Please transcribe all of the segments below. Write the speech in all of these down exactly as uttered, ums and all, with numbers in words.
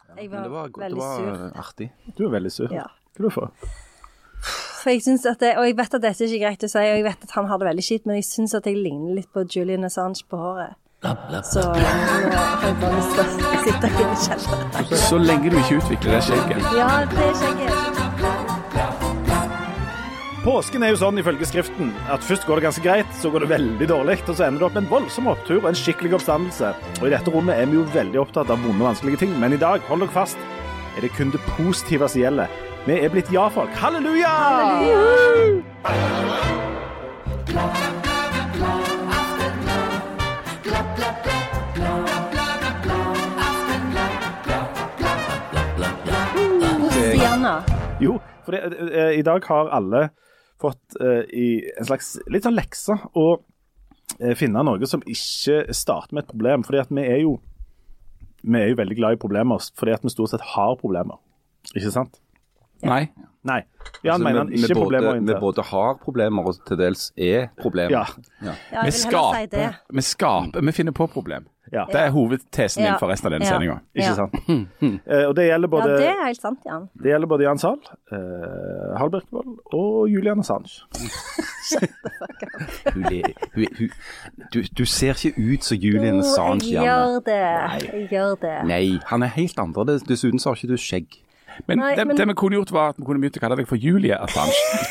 Jeg var, det var, veldig det var sur. artig. Du er veldig sur. Ja. Hva er du for? For jeg synes at det, og jeg vet at dette er ikke greit å si, og jeg vet at han har det veldig skitt, men jeg synes at jeg ligner litt på Julian Assange på håret. Så nå har jeg bare lyst til å sitte her i kjelleren. Så lenge du ikke utvikler det skjegget. Ja, det er skjegget. Påsken er jo sånn ifølge skriften at først går det ganske greit, så går det veldig dårlig, og så ender det opp med en voldsom opptur og en skikkelig oppstandelse. Og i dette rommet er vi jo veldig opptatt av vonde og vanskelige ting, men i dag, hold dere fast, er det kun det positive som gjelder. Vi er blitt ja-folk. Halleluja! Halleluja! Stiana. Jo, for det, uh, i dag har alle fått uh, i en slags litt sånn lekse å uh, finne noe som ikke starter med et problem, fordi at vi er jo vi er jo veldig glad i problemer, fordi at vi stort sett har problemer, ikke sant? Nei. Nei, Jan Altså, mener han vi- ikke vi både- problemorientert. Vi både har problemer og til dels er problemer. Ja, Ja, Vi jeg vil heller si skaper, det. vi skaper, vi finner på problem. ja, Det er hovedtesen Ja. din for resten av denne Ja. sendingen. ikke Ja. sant? Uh, og det gjelder Ja, både, det er helt sant, Jan. det gjelder både Jan Sahl, uh, Hal Birkevold og Julian Assange. Hun, le- hun, hun, du, du ser ikke ut som Julian Assange, Jeg Janne. gjør det. Jeg gjør det. Nei, han er helt andre. Des- Dessuten så har ikke du skjegg. Men, Nei, det, men- det vi kunne gjort var at vi kunne begynt å kalle deg for Julie Assange.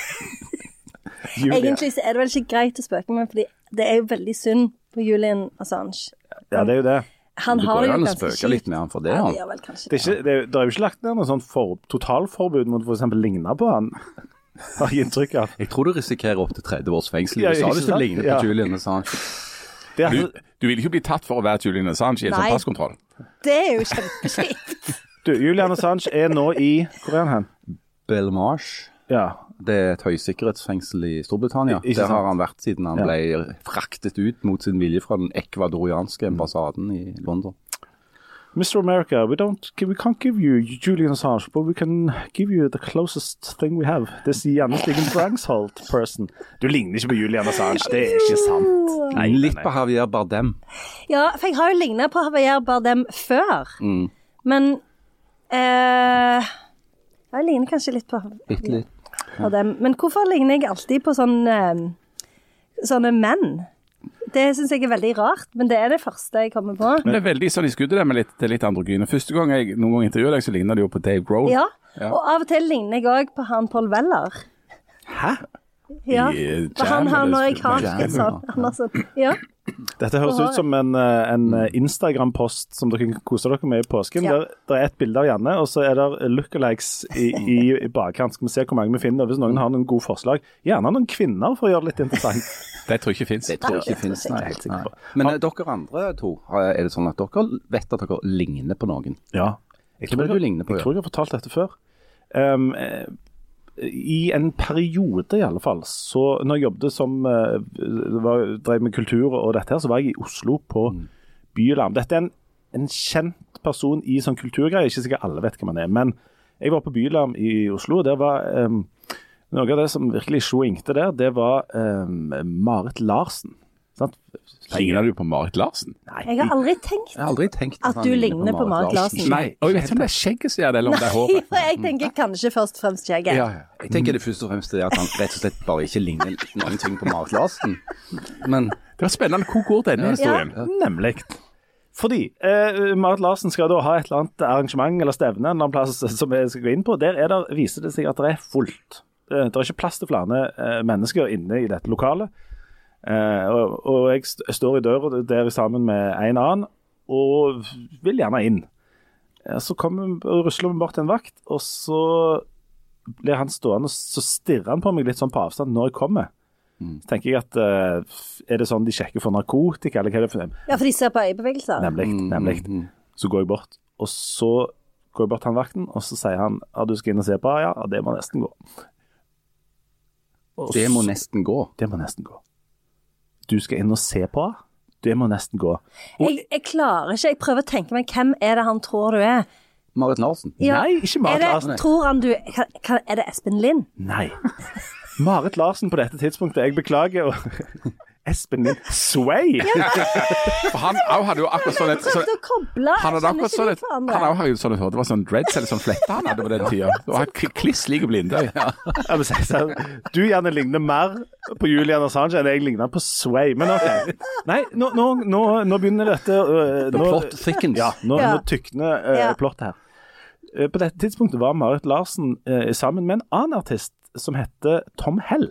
Julia. Egentlig så er det vel ikke greit å spøke med, fordi det er jo veldig synd på Julian Assange. Ja, det er jo det. Han Det har går det jo jo an å ganske spøke litt kjipt. med han for det. Ja, Han. det gjør vel kanskje Det er, ikke, det, er, det er jo ikke lagt ned noe sånn for, totalforbud mot for eksempel ligne på han. Har jeg inntrykk av. Jeg tror du risikerer opp til tretti års fengsel i Ja, U S A ikke hvis du sant? ligner på Ja. Julian Assange. Det er, Du, du vil ikke bli tatt for å være Julian Assange i en Nei. sånn passkontroll. Det er jo kjempekjipt. du, Julian Assange er nå i Hvor er han hen? Belmarsh. Ja. Det er et høysikkerhetsfengsel i Storbritannia. I- ikke Der har sant? han vært siden han Ja. ble fraktet ut mot sin vilje fra den ekvadorianske ambassaden i London. mister America, we don't, we can't give you Julian Assange, but we can give you the closest thing we have. Det sier Janne Stigen Drangsholt person. Du ligner ikke på Julian Assange, det er ikke sant. Nei, nei, Litt nei. på Javier Bardem. Ja, for jeg har jo lignet på Javier Bardem før. Mm. Men eh, jeg ligner kanskje litt på Bitte litt. Bardem. Men hvorfor ligner jeg alltid på sånne, sånne menn? Det synes jeg er veldig rart, men det er det første jeg kommer på. Men det er veldig sånn i skuddet der med litt, det er litt androgyne. Første gang jeg noen gang intervjuet deg, så ligner det jo på Dave Grohl. Ja, Ja. og av og til ligner jeg også på han Paul Weller. Hæ? Ja, I, eh, for han har Jam, når jeg eller- har Jam, en sånn, han har sånn, ja. Dette høres Aha. ut som en, eh, en eh, Instagram-post som dere kan kose dere med i påsken. Ja. Der, der er et bilde av Janne, og så er det lookalikes i, i, i bakkant. Skal vi se hvor mange vi finner. Hvis noen har noen gode forslag, gjerne noen kvinner for å gjøre det litt interessant. Det tror jeg ikke finnes. Det tror jeg Nei, ikke finnes. det tror jeg Nei, helt sikker nei. på. Men eh, dere andre to, har- er det sånn at dere vet at dere ligner på noen? Ja. Jeg Hvem er det du ligner på, Jeg ja? tror jeg har fortalt dette før. Um, eh, I en periode i alle fall, så når jeg jobbet som uh, var, drev med kultur og dette her, så var jeg i Oslo på Mm. Bylarm. Dette er en, en kjent person i sånn kulturgreier, ikke sikkert alle vet hvem han er, men jeg var på Bylarm i Oslo, og det var um, noe av det som virkelig svingte der, det var um, Marit Larsen. Sant? Ligner du på Marit Larsen? Nei, Jeg har aldri tenkt Jeg har aldri tenkt At han du ligner på Marit Larsen. Nei, og jeg vet ikke om det er skjegget som gjør det, eller om det er håret. for jeg tenker kanskje først og fremst skjegget. Ja, ja. Jeg tenker det først og fremst er at han rett og slett bare ikke ligner noen ting på Marit Larsen. Men Det var spennende. Hvor går denne historien? nemlig. Fordi eh, Marit Larsen skal da ha et eller annet arrangement eller stevne en eller annen plass som jeg skal gå inn på. Der er der, viser det seg at det er fullt. Det, det er ikke plass til flere eh, mennesker inne i dette lokalet. Eh, og, og jeg st står i døra der sammen med en annen og vil gjerne inn. Eh, så kommer og rusler vi bort til en vakt, og så blir han stående, så stirrer han på meg litt sånn på avstand når jeg kommer. Så tenker jeg at eh, er det sånn de sjekker for narkotika, eller hva er det for dem? Ja, for de ser på øyebevegelser. Nemlig, nemlig. Så går jeg bort, og så går jeg bort til han vakten, og så sier han at du skal inn og se på, ja, ja, det må nesten gå. Og det må så- nesten gå. Det må nesten gå. Du skal inn og se på, det må nesten gå. Jeg, jeg klarer ikke, jeg prøver å tenke meg, hvem er det han tror du er? Marit Larsen. Ja, Nei, ikke Marit er det, Larsen. Tror han du, kan, kan, er det Espen Lind? Nei. Marit Larsen på dette tidspunktet, jeg beklager, og Espen Lind Sway. For han også hadde jo akkurat sånn et... Prøvde å koble, Han hadde akkurat sånn et... Han han også hadde jo sånn et... Det var sånn dreads eller sånn flette han hadde på den tida. Det var et kliss like blinde. Ja. Jeg må si sånn, du gjerne ligner mer på Julian Assange enn jeg ligner på Sway. Men ok. Nei, nå, nå, nå, nå begynner dette... Uh, The nå, plot thickens. Ja, nå, Ja. nå tykner uh, Ja. plottet her. Uh, på dette tidspunktet var Marit Larsen uh, sammen med en annen artist som heter Tom Hell.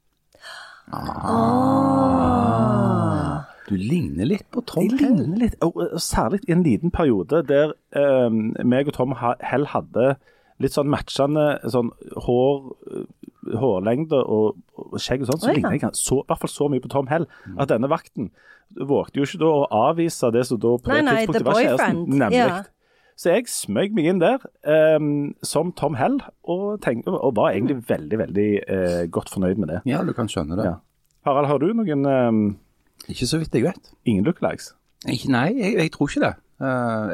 Du ligner litt på Tom De Hell. ligner litt, og, og særlig i en liten periode der um, meg og Tom ha- Hell hadde litt sånn matchende sånn hår, uh, hårlengde og, og skjegg og sånn, så Oi, ja. ligner jeg så, i hvert fall så mye på Tom Hell at denne vakten vågte jo ikke da å avvise det som da på Nei, det nei, tidspunktet the var kjæresten. boyfriend. Nemlig. Ja. Så jeg smøg meg inn der um, som Tom Hell og, tenkte, og var egentlig veldig, veldig uh, godt fornøyd med det. Ja, du kan skjønne det. Ja. Harald, har du noen um, Ikke så vidt jeg vet. ingen lookalikes? Ikke, nei, jeg, jeg tror ikke det. Uh,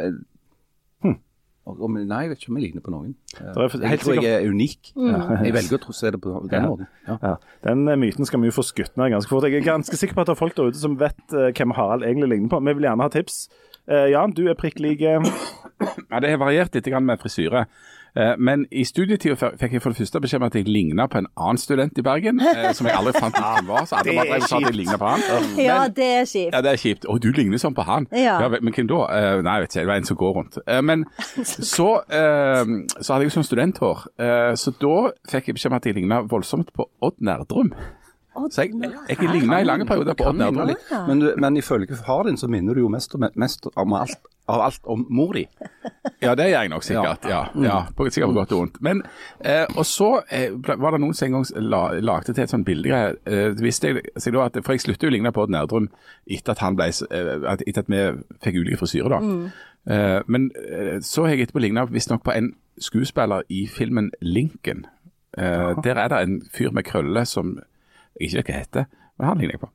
Hm. og- om, nei, jeg vet ikke om jeg ligner på noen. Uh, Det er for- jeg helt tror sikkert- jeg er unik. Mm. Jeg velger å tro, se det på den Ja. måten. Ja. Ja, den eh, myten skal vi jo få skutt ned ganske fort. Jeg er ganske sikker på at det er folk der ute som vet uh, hvem Harald egentlig ligner på. Vi vil gjerne ha tips. Uh, Jan, du er prikk lik uh, Ja, det har variert litt grann med frisyre. Eh, Men i studietiden f- fikk jeg for det første beskjed om at jeg lignet på en annen student i Bergen, eh, som jeg aldri fant ut hvem var, så alle Det bare er drev og sa at jeg kjipt. lignet på han. Ja, Men- det er kjipt. Ja, det er kjipt. Å, du ligner sånn på han. Ja. vel, men hvem da? Eh, nei, jeg vet ikke. Det var en som går rundt. Eh, men så, eh, så hadde jeg jo sånn studenthår. Eh, så da fikk jeg beskjed om at jeg lignet voldsomt på Odd Nerdrum. Så jeg, jeg lignet i lange perioder på Odd Nerdrum. Men, du, men ifølge far din så minner du jo mest om, mest om alt, av alt om mor di. Ja, det gjør jeg nok sikkert. Ja, ja, på, sikkert på godt og vondt. Men, eh, og så eh, var det noen som en gang la, lagde til et sånt bildegreie. Eh, visste jeg, så da at, for jeg sluttet jo å ligne på Odd Nerdrum etter at, han ble, eh, at, etter at vi fikk ulike frisyrer da. Mm. Eh, men eh, så har jeg etterpå lignet visst nok på en skuespiller i filmen Lincoln. Eh, der er det en fyr med krølle som jeg ikke vet hva heter, men han ligner jeg på.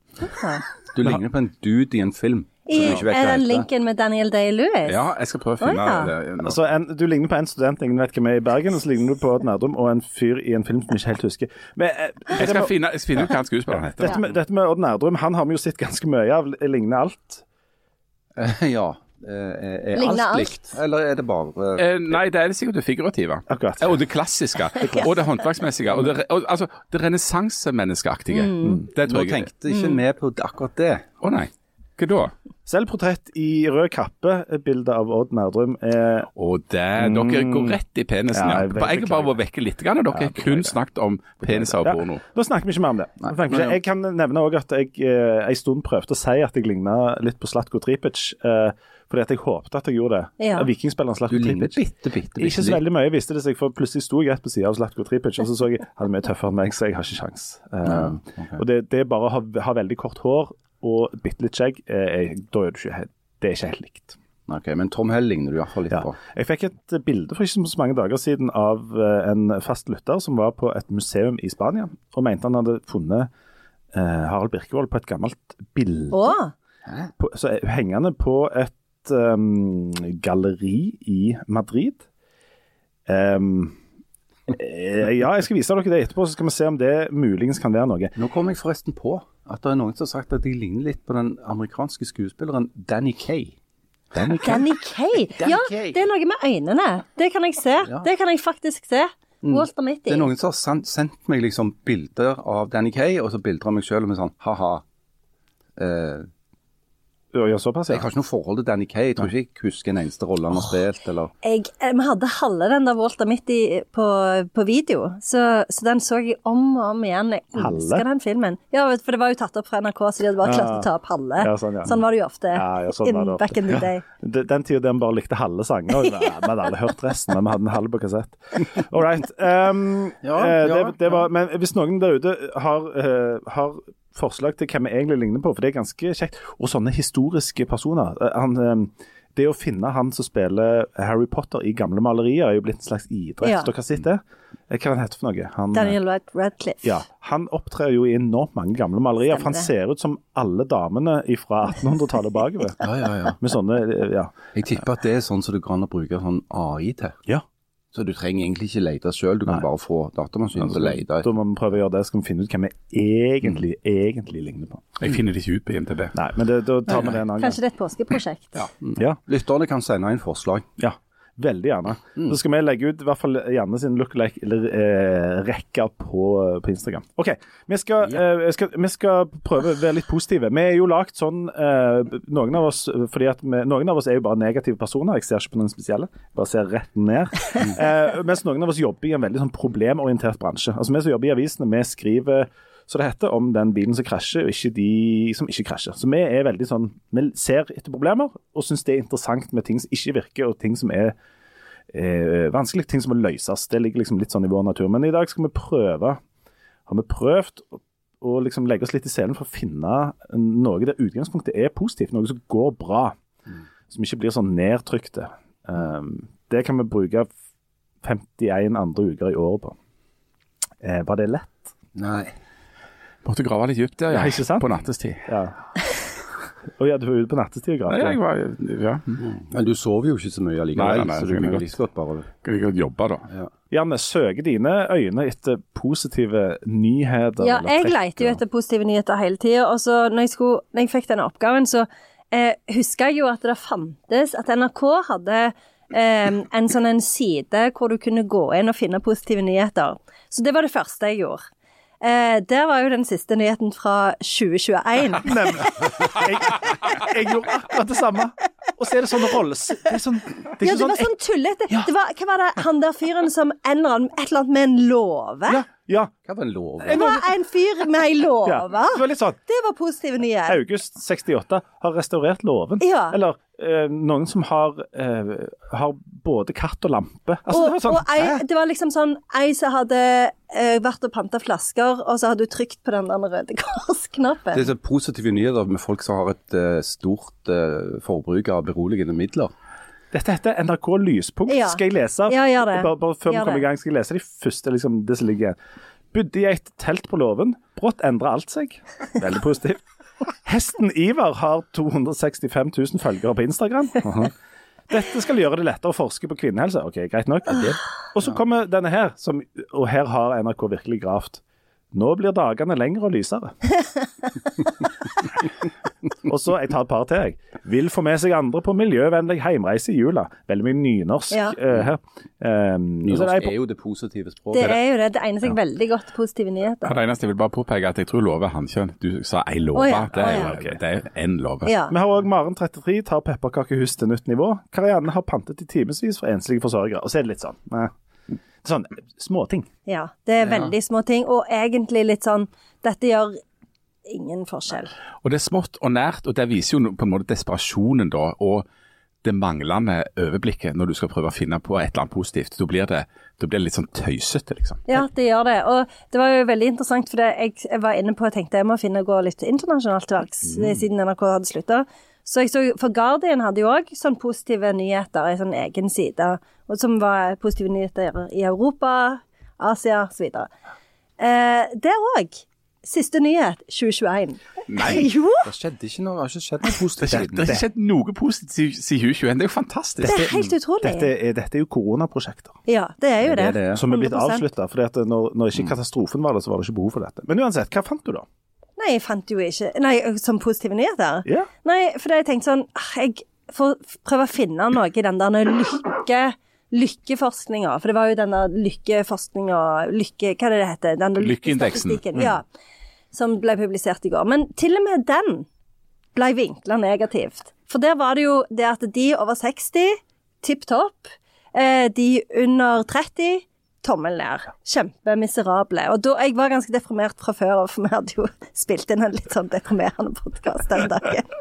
Du ligner på en dude i en film. I, som du ikke vet er hva den heter. linken med Daniel Day-Lewis? Ja, jeg skal prøve å finne Å, ja. det nå. Altså, en, du ligner på en student, ingen vet hvem er i Bergen, og så ligner du på Odd Nerdrum og en fyr i en film som jeg ikke helt husker. Men, eh, Jeg dette, skal med, finne, jeg skal finne ut hva han skuespilleren heter. dette, med, dette med Odd Nerdrum, han har vi jo sett ganske mye av, ligner alt. Ja. Eh, Er Ligner alt alt? likt? Eller er det bare Eh, nei, det er det sikkert det figurative. Akkurat. Og det klassiske. Og det håndverksmessige. Og det, og, altså, det renessansemenneskeaktige. Mm. Det Nå tror jeg. tenkte jeg ikke med på akkurat det. Å nei. Hva da? Selvportrett i rød kappe, bildet av Odd Nerdrum, er Og det, dere går rett i penisen, Ja, ja. jeg Jeg, jeg har bare vært vekke litt, grann, og dere har kun snakket om peniser og Ja, porno. nå snakker vi ikke mer om det. Nå snakker vi ikke. Jeg kan nevne også at jeg eh, en stund prøvde å si at jeg lignet litt på Zlatko Tripic, eh, fordi at jeg håpte at jeg gjorde det. Ja. Vikingspilleren Du Zlatko ligner Tripic. bitte, bitte, bitte Ikke så veldig mye, viste det seg, for plutselig sto jeg rett på siden av Zlatko Tripic, og så så jeg han er mye tøffere enn meg, så jeg har ikke sjans. Eh, Ja, ok. Og det, det er bare å ha, ha veldig kort hår og bitte litt skjegg, eh, da er du ikke helt, det er ikke helt likt. Ok, men Tom Hell ligner du i hvert fall litt Ja. på. Jeg fikk et bilde for ikke så mange dager siden av eh, en fast lytter som var på et museum i Spania, og mente han hadde funnet eh, Harald Birkevold på et gammelt bilde, Å, på, så er- hengende på et um, galleri i Madrid. Um, eh, ja, jeg skal vise dere det etterpå, så skal vi se om det muligens kan være noe. Nå kom jeg forresten på at det er noen som har sagt at de ligner litt på den amerikanske skuespilleren Danny Kaye. Danny Kaye? Danny Kaye. Danny Ja, Kaye. det er noe med øynene. Det kan jeg se. Ja. Det kan jeg faktisk se. Walter Mitty. Det er noen som har sendt, sendt meg liksom bilder av Danny Kaye, og så bilder av meg selv med sånn, haha. Eh, Ja, såpass, ja. jeg har ikke noe forhold til Danny Kaye. Jeg tror ikke jeg husker en eneste rolle han har spilt, eller... Jeg, eh, vi hadde halve den der Walter Mitty på, på video, så, så den så jeg om og om igjen. Jeg Halve? elsker den filmen. Ja, vet- for det var jo tatt opp fra N R K, så de hadde bare klart å ta opp halve. Ja, sånn, ja. var det jo ofte. Ja, ja, sånn var det in, ofte. back in the day. Den, den tiden der vi bare likte halve sanger, og vi hadde alle hørt resten, men vi hadde en halv på kassett. All right. Um, Ja, eh, det, ja, det var, ja. men hvis noen der ute har, eh, har forslag til hvem vi egentlig ligner på, for det er ganske kjekt, og sånne historiske personer. Eh, han, eh, det å finne han som spiller Harry Potter i gamle malerier er jo blitt en slags idrett. Ja. Dere har sett det? Eh, Hva han heter for noe? Han, Daniel Rad- Radcliffe. ja, han opptrer jo i enormt mange gamle malerier, for han Stemmer ser ut som alle damene fra attenhundretallet bakover. Ja, ja, ja. Med sånne, eh, ja. Jeg tipper at det er sånn som det går an å bruke sånn A I til. Ja. Så du trenger egentlig ikke lete selv, du kan Nei. bare få datamaskinen til å lete. Da må vi prøve å gjøre det, så kan vi finne ut hva vi egentlig, mm. egentlig ligner på. Jeg finner det ikke ut på I M D B. Nei, men det, da tar vi det en annen gang. Kanskje det er et påskeprosjekt. Ja. Mm. ja. Lytterne kan sende inn forslag. Ja. Veldig gjerne. Mm. Så skal vi legge ut I hvert fall gjerne sin lookalike eller eh, rekke på, på Instagram. Ok, vi skal, ja. eh, skal, vi skal prøve å være litt positive. Vi er jo lagt sånn, eh, noen av oss, fordi at vi, noen av oss er jo bare negative personer, jeg ser ikke på noen spesielle, bare ser rett ned. eh, mens noen av oss jobber I en veldig sånn problemorientert bransje. Altså vi som jobber I avisene, vi skriver så det heter om den bilen som krasjer, og ikke de som ikke krasjer. Så vi er veldig sånn, vi ser etter problemer, og synes det er interessant med ting som ikke virker, og ting som er eh, vanskelig, ting som må løses. Det ligger liksom litt sånn I vår natur. Men I dag skal vi prøve, har vi prøvd å, å liksom legge oss litt I selen for å finne noe der utgangspunktet er positivt, noe som går bra, mm. som ikke blir sånn nedtrykte. Um, det kan vi bruke femtien andre uker I året på. Eh, var det lett? Nei. Måtte grave litt djupt der, ja, ikke sant? På nattestid. Ja. Og ja, du var ute på nattestid og grave. Nei, jeg var, ja. Mm. Men du sover jo ikke så mye allikevel, nei, nei, nei, så du kan like godt bare... Kan vi godt jobbe da? Ja. Janne, søker dine øyne etter positive nyheter? Ja, jeg leter jo etter positive nyheter hele tiden, og så når jeg, skulle, når jeg fikk denne oppgaven, så eh, husker jeg jo at det fantes, at N R K hadde eh, en sånn en side hvor du kunne gå inn og finne positive nyheter. Så det var det første jeg gjorde. Eh, der var jo den siste nyheten fra tjue tjueen. Nemlig. Jeg, jeg gjorde akkurat det samme. Og så er det sånn rolles... Det er sånn, det er ja, det sånn, var sånn tullete. Ja. Det var, hva var det? Han der fyren som en eller annen, et eller annet med en låve? Ja, ja. Hva var en låve? Det var en fyr med en låve. Ja, det var litt sånn. Det var positive nyheter. August sekstiåtte har restaurert låven. Ja. Eller eh, noen som har, eh, har både katt og lampe. Altså, og, det var sånn, og ei, det var liksom sånn, ei som hadde eh, vært og pantet flasker, og så hadde du trykt på den der røde korsknappen. Det er så positive nyheter med folk som har et uh, stort uh, forbruk av beroligende midler. Dette heter N R K Lyspunkt. Ja. Skal jeg lese? Ja, gjør det. Bare, bare før gjør vi kommer det. I gang, skal jeg lese de første, liksom, det som ligger. Bodde I et telt på låven. Brått endret alt seg. Veldig positivt. Hesten Ivar har to hundre sekstifem tusen følgere på Instagram. Uh-huh. Dette skal gjøre det lettere å forske på kvinnehelse. Ok, greit nok. Okay. Og så kommer denne her, som, og her har N R K virkelig gravt. Nå blir dagene lengre og lysere. Og så, jeg tar et par til jeg. Vil få med seg andre på miljøvennlig heimreise I jula. Veldig mye nynorsk ja. uh, her. Um, nynorsk er, er jo det positive språket. Det er jo det. Det egner seg ja. veldig godt til positive nyheter. Ja, det eneste jeg vil bare påpeke at jeg tror love hankjønn. Du sa ei love. Oh, ja. Det er jo oh, ja. okay. det er en love. Ja. Vi har også Maren trettitre, tar pepperkakehus til nytt nivå. Karianne har pantet I timesvis for enslige forsørgere. Og så er det litt sånn... Nei. Sånn, små ting. Ja, det er veldig ja. små ting, og egentlig litt sånn, dette gjør ingen forskjell. Og det er smått og nært, og det viser jo på en måte desperasjonen da, og det manglende overblikket når du skal prøve å finne på et eller annet positivt. Da blir det, da blir det litt sånn tøysete, liksom. Ja, det gjør det, og det var jo veldig interessant, for jeg, jeg var inne på og tenkte jeg må finne gå litt internasjonalt til valgs, mm. siden N R K hadde sluttet. Så jeg så, for Guardian hadde jo også sånn positive nyheter I sånn egen side, og som var positive nyheter I Europa, Asia, så videre. Eh, der også, siste nyhet, tjue tjueen. Nei, jo. Det skjedde ikke noe, det har ikke skjedd noe positivt. Det, det har ikke skjedd noe positivt siden tjue tjueen, det er jo fantastisk. Det er helt utrolig. Dette er, dette er jo koronaprosjekter. Ja, det er jo det. det, det, det. Som er blitt avsluttet, for når, når ikke katastrofen var det, så var det ikke behov for dette. Men uansett, hva fant du da? Nei, jeg fant jo ikke... Nei, som positive nyheter? Ja. Nei, for jeg tenkte sånn, jeg får prøve å finne noe I den der lykke, lykkeforskningen, for det var jo den der lykkeforskningen, lykke, hva er det det heter? Den der Lykkeindeksen. Mm. Ja, som ble publisert I går. Men til og med den ble vinklet negativt. For der var det jo det at de over seksti, tipp topp, de under tretti, tommel ned. Kjempemiserable. Og da, jeg var ganske deprimert fra før, for vi hadde jo spilt inn en litt sånn deprimerende podcast den dagen.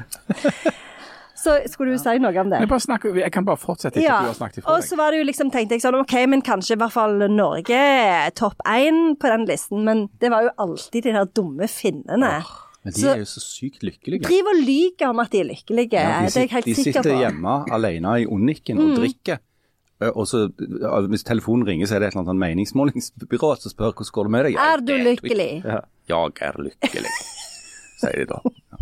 Så skulle du si noe om det? Jeg, bare snakker, jeg kan bare fortsette etter ja. at du har snakket ifra deg. Og så var det jo liksom, tenkte jeg sånn, ok, men kanskje I hvert fall Norge topp én på den listen, men det var jo alltid de der dumme finnene. Oh. Men de så, er jo så sykt lykkelige. Driv og lyger om at de er lykkelige. Ja, de, det er jeg helt de sikker på. De sitter hjemme alene I Onniken og mm. drikker. Og så, hvis telefonen ringer, så er det et eller annet meningsmålingsbyrå som spør, hvordan går det med deg? Er du lykkelig? Ja. Jeg er lykkelig, sier de da.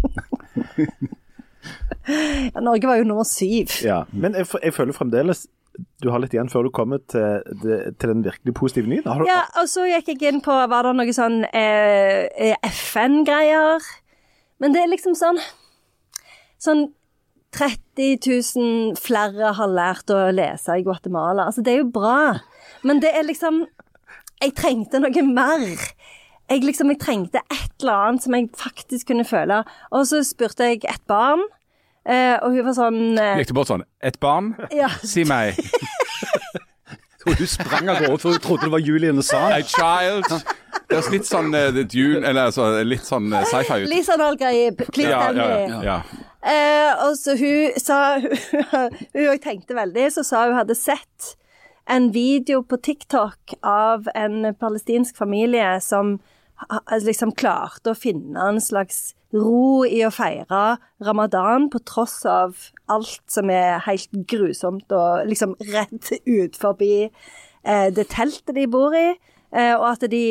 Ja, Norge var jo nummer syv. Ja, men jeg, jeg føler fremdeles du har litt igjen før du kommer til, til den virkelig positive nyheten. Har du... Ja, og så gikk jeg inn på, var det noe sånn eh, F N-greier? Men det er liksom sånn, sånn tretti tusen flere har lært å lese i Guatemala. Altså, det er jo bra. Men det er liksom, jeg trengte noe mer. Jeg liksom, jeg trengte et eller annet som jeg faktisk kunne føle. Og så spurte jeg et barn, Uh, og hun var sånn... Uh, Gikk du bort sånn, et barn? Ja. Si meg. Så du sprang av gårde, for du trodde det var Julian Assange. A child. Det er litt sånn uh, Dune, eller altså, litt sånn uh, sci-fi ut. Litt sånn allgreie, klipp ja, den ja, i. ja. Uh, og så hun sa, hun, hun tenkte veldig, så sa hun hadde sett en video på TikTok av en palestinsk familie som liksom klarte å finne en slags ro i å feire Ramadan på tross av alt som er helt grusomt og liksom rett ut forbi eh, det teltet de bor i, eh, og at de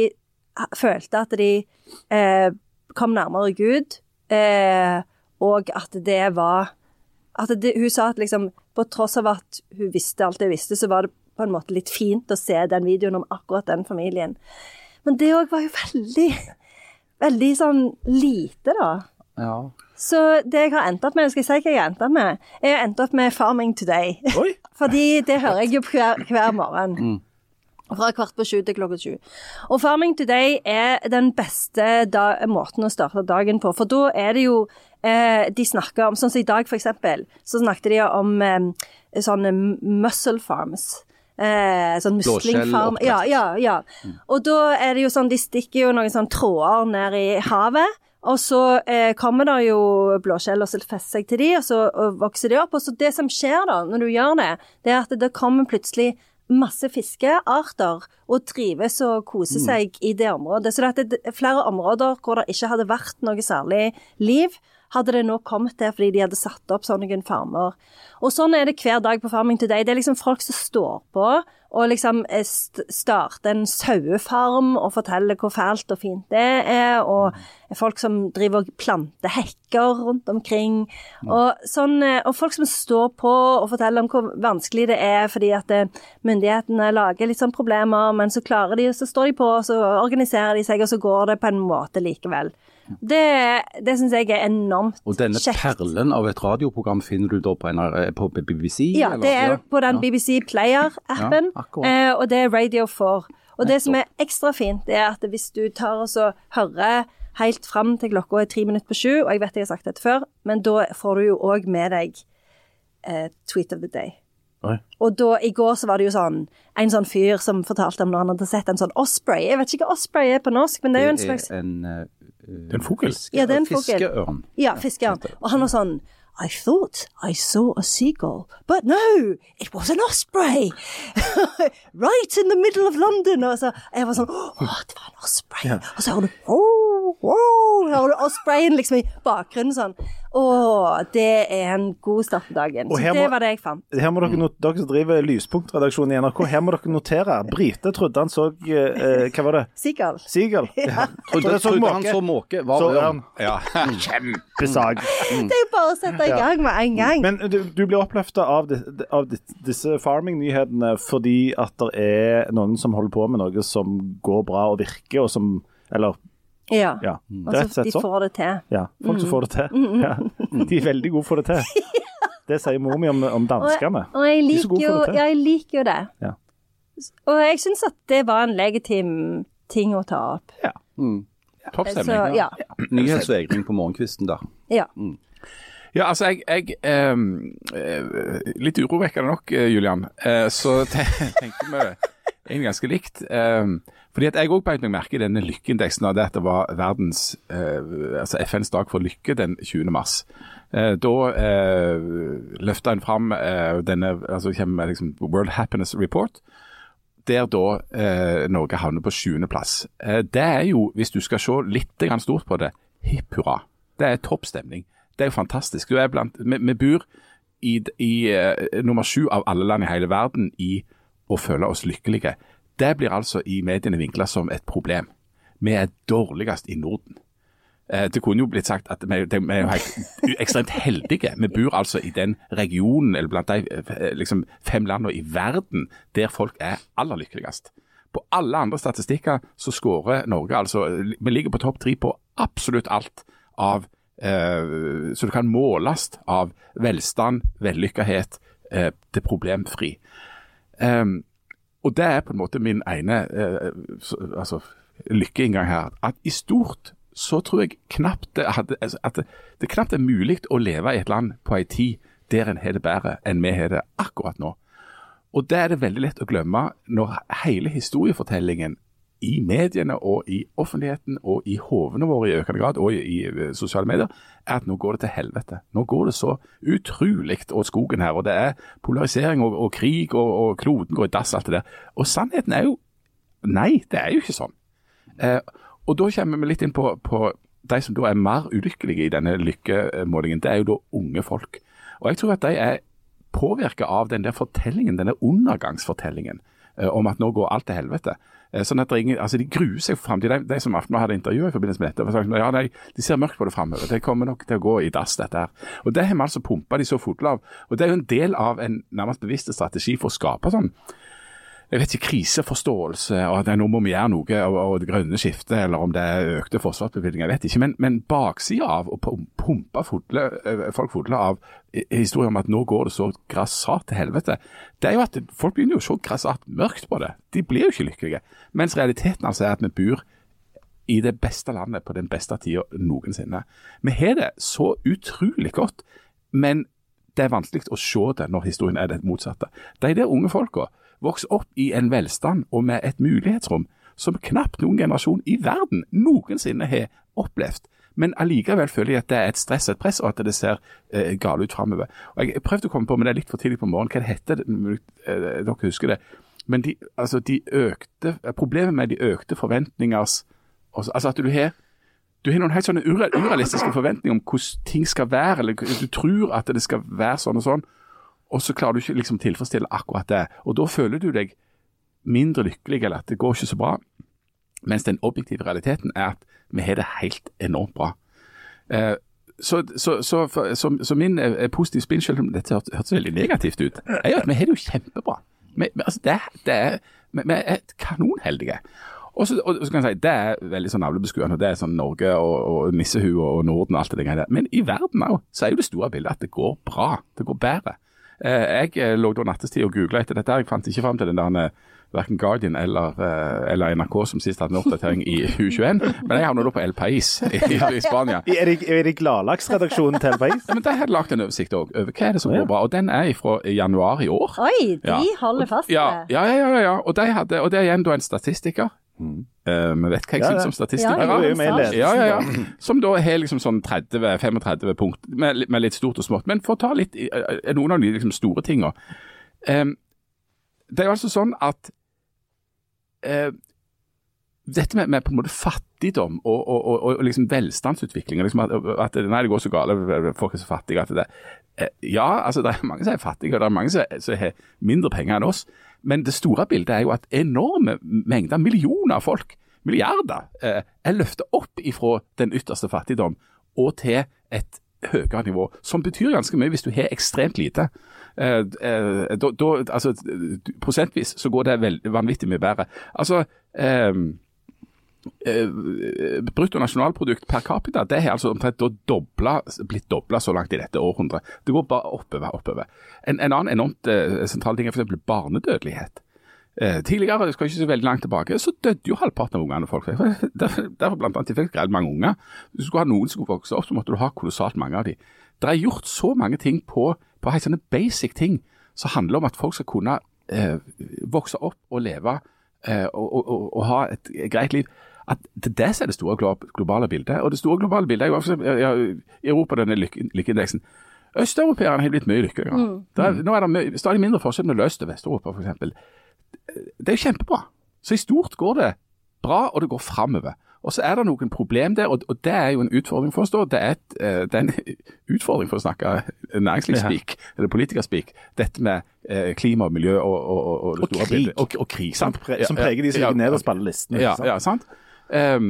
følte at de eh, kom nærmere Gud, eh, og at det var at det, hun sa at liksom på tross av at hun visste alt det visste, så var det på en måte litt fint å se den videoen om akkurat den familien. Men det også var jo veldig veldig sånn lite da. Ja. Så det jeg har endt opp med, skal jeg si hva jeg har endt opp med? Jeg har endt opp med Farming Today. Oi. Fordi det hører jeg jo hver, hver morgen. Mm. Fra kvart på sju til klokka sju. Og Farming Today er den beste da, måten å starte dagen på. For da er det jo, eh, de snakker om, sånn som i dag for eksempel, så snakket de om eh, sånne muscle farms. Eh, sånn muslingfarm. Ja, ja, ja. Mm. Og da er det jo sånn, de stikker jo noen sånn tråder ned i havet, og så eh, kommer det jo blåskjell og så fester seg til de, og så og vokser de opp. Og så det som skjer da, når du gjør det, det er at det kommer plutselig masse fiskearter og trives og koser seg mm. i det området. Så det er flere områder hvor det ikke hadde vært noe særlig liv, hadde det nå kommet der fordi de hadde satt opp sånne farmer. Og sånn er det hver dag på Farming Today. Det er liksom folk som står på og liksom starter en sauefarm og forteller hvor fælt og fint det er, og folk som driver og planter hekker rundt omkring, og, sånn, og folk som står på og forteller om hvor vanskelig det er fordi at myndighetene lager litt sånn problemer, men så klarer de, så står de på, og så organiserer de seg, og så går det på en måte likevel. Det, det synes jeg er enormt kjekt. Og denne kjekt. Perlen av et radioprogram finner du da på, en, på B B C? Ja, eller? det er ja. på den B B C Player-appen, ja, eh, og det er Radio four. Og det som er ekstra fint, det er at hvis du tar og så hører helt frem til klokka er tre minutter på sju, og jeg vet jeg har sagt dette før, men da får du jo også med deg eh, Tweet of the Day. Oi. Og da, i går så var det jo sånn, en sånn fyr som fortalte om når han hadde sett en sånn Osprey. Jeg vet ikke hva Osprey er på norsk, men det er jo en slags... Det er en, uh, det er en fugl. Ja, det er en fugl. Fiskeørn. Ja, fiskeørn. Og han var sånn, I thought I saw a seagull, but no, it was an osprey. Right in the middle of London. Og så jeg var sånn, åh, det var en osprey. Ja. Og så hører du, åh, åh, hører du ospreyen liksom i bakgrunnen sånn. Åh, det er en god start på dagen. Så det må, var det jeg fant. Her må dere, not- dere som driver Lyspunktredaksjonen i N R K, her må dere notere. Brite trodde han så, eh, hva var det? Seagull. Seagull. Ja. Trodde, trodde han så måke. Var så ørn. Ja, kjempesag. Mm. Det er jo bare å sette i gang med en gang. Men du, du blir oppløftet av, de, av de, disse farming-nyhetene fordi at det er noen som holder på med noe som går bra og virker, og som, eller... Ja, ja. altså de får det til. Ja, folk som får det til. Ja. De er veldig gode for det til. Det sier mor mi om, om danskene. Og, og jeg, liker jo, jeg liker jo det. Ja. Og jeg synes at det var en legitim ting å ta opp. Ja. Mm. Toppstemning. Så, ja. Nyhetsvegring på morgenkvisten da. Ja. Mm. Ja, altså, jeg, jeg eh, litt urovekkende nok, Julian, eh, så te- tenker vi egentlig ganske likt. Eh, fordi at jeg også beit meg merke i denne lykkeindeksen av det at det var verdens, eh, altså F N's dag for lykke den tjuende mars. Eh, da eh, løftet en fram eh, denne, altså kommer liksom World Happiness Report, der da eh, Norge havner på sjuende plass. Eh, det er jo, hvis du skal se litt grann stort på det, hipp hurra. Det er toppstemning. Det er jo fantastisk. Du er blant, vi, vi bor i, i uh, nummer sju av alle land i hele verden i å føle oss lykkelige. Det blir altså i mediene vinklet som et problem. Vi er dårligst i Norden. Det kunne jo blitt sagt at vi, vi er jo helt ekstremt heldige. Vi bor altså i den regionen, eller blant de liksom, fem landene i verden, der folk er aller lykkeligst. På alle andre statistikker så skårer Norge, altså, vi ligger på topp tre på absolutt alt av, eh, så det kan måles av velstand, vellykkethet, eh, det problemfri. Um, og det er på en måte min ene eh, så, altså, lykkeinngang her, at i stort så tror jeg knapt det, hadde, altså, at det, det knapt er mulig å leve i et land på en tid der en har det bedre enn vi har det akkurat nå. Og det er det veldig lett å glemme når hele historiefortellingen i mediene og i offentligheten og i hovene våre i økende grad og i, i sosiale medier er at nå går det til helvete. Nå går det så utrolig åt skogen her, og det er polarisering og, og krig og, og kloden går i dass, alt det der. Og sannheten er jo, nei, det er jo ikke sånn. Eh, Og da kommer vi litt inn på, på de som da er mer ulykkelige i denne lykkemålingen. Det er jo da unge folk. Og jeg tror at de er påvirket av den der fortellingen, denne undergangsfortellingen, eh, om at nå går alt til helvete. Eh, sånn at det er ingen, altså de gruer seg for fremtiden. De, de som Aftenbladet hadde intervjuet i forbindelse med dette, og sagt, ja, de, de ser mørkt på det fremover. Det kommer nok til å gå i dass, dette her. Og det har vi altså pumpet de så fotlig av. Og det er jo en del av en nærmest bevisste strategi for å skape sånn, jeg vet ikke, kriseforståelse, og at nå må vi gjøre noe, og, og det grønne skiftet, eller om det er økte forsvarsbevilgninger, jeg vet ikke. Men, men baksiden av å pumpe fodle, folk fodle av historier om at nå går det så grassat til helvete, det er jo at folk begynner jo så grassat mørkt på det. De blir jo ikke lykkelige. Mens realiteten altså er at vi bor i det beste landet på den beste tiden noensinne. Vi har det så utrolig godt, men det er vanskelig å se det når historien er det motsatte. De der unge folka vokser opp i en velstand og med et mulighetsrom som knapt noen generasjon i verden noensinne har opplevd. Men allikevel føler jeg at det er et stress, et press, og at det ser eh, gale ut fremover. Og jeg prøvde å komme på, men det er litt for tidlig på morgenen, hva det heter, eh, dere husker det. Men de, altså de økte, problemet med de økte forventningers, altså at du har Du har noen helt sånne urealistiske forventninger om hvordan ting skal være, eller du tror at det skal være sånn og sånn, og så klarer du ikke liksom tilfredsstille akkurat det. Og da føler du deg mindre lykkelig, eller at det går ikke så bra. Mens den objektive realiteten er at vi har det helt enormt bra. Eh, så, så, så, for, så, så min eh, positive spinn, selv om dette hørtes hørte veldig negativt ut, er jo at vi har det jo kjempebra. Vi, altså det, det er, vi, vi er kanonheldige. Og så, og så kan jeg si, det er veldig sånn navlebeskuende, det er sånn Norge og, og Nissehue og Norden og alt det der. Men i verden også, så er jo det store bildet at det går bra, det går bedre. Eh, jeg lå da nattestid og googlet etter dette, jeg fant ikke frem til den der hverken Guardian eller, eller N R K som sist hadde en oppdatering i tjue tjueen, men jeg havnet da på El País i, i Spania. Er det, er det Gladlaks-redaksjonen til El País? Ja, men de hadde lagt en oversikt også, over hva er det som går bra, og den er fra januar i år. Oi, de ja. holder fast ja, ja, ja, ja, ja, og, de hadde, og det er igjen da en statistiker. Mm. Uh, vi vet hva jeg ja, synes om statistiker. Ja, ja, ja, ja, ja. Som da har liksom sånn tretti til femogtretti punkt, med, med litt stort og smått, men for å ta litt uh, noen av de liksom store tingene. Um, det er jo altså sånn at Uh, dette med, med på en måte fattigdom og, og, og, og liksom velstandsutvikling, liksom at, at nei, det går så gale, folk er så fattige at det, uh, ja, altså det er mange som er fattige, og det er mange som, som har mindre penger enn oss, men det store bildet er jo at enorme mengder, millioner av folk, milliarder, uh, er løftet opp ifra den ytterste fattigdom og til et høyere nivå, som betyr ganske mye hvis du har ekstremt lite. Eh, eh, da, da, altså, prosentvis så går det veldig vanvittig mye bedre. Altså, eh, eh, bruttonasjonalprodukt per capita, det har altså omtrent doblet, blitt doblet så langt i dette århundret. Det går bare oppover, oppover. En, en annen enormt eh, sentral ting er for eksempel barnedødelighet. Eh, tidligere, det skal ikke så veldig langt tilbake, så døde jo halvparten av ungene folk. Derfor, derfor blant annet, de fikk greit mange unger. Hvis du skulle ha noen som skulle vokse opp, så måtte du ha kolossalt mange av de. Det er gjort så mange ting på, på helt sånne basic ting, som handler om at folk skal kunne eh, vokse opp og leve eh, og, og, og, og ha et greit liv. At det, det er det store globale bildet. Og det store globale bildet er jo også, ja, i Europa, denne lykke, lykkeindeksen. Østeuropeerne har blitt mye lykkeligere. Mm. Er, nå er det mye, stadig mindre forskjell mellom Øst- og Vest-Europa, for eksempel. Det er jo kjempebra. Så i stort går det bra, og det går fremover. Og så er det noen problem der, og, og det er jo en utfordring for oss da. Det er, et, uh, det er en utfordring for å snakke næringslivsspeak, ja. Eller politikerspeak. Dette med uh, klima og miljø og, og, og, og det store bildet. Og, og krig, sant? Som, pre som preger de som ligger ja, ned og spiller listen. Ja, ja, sant? Um,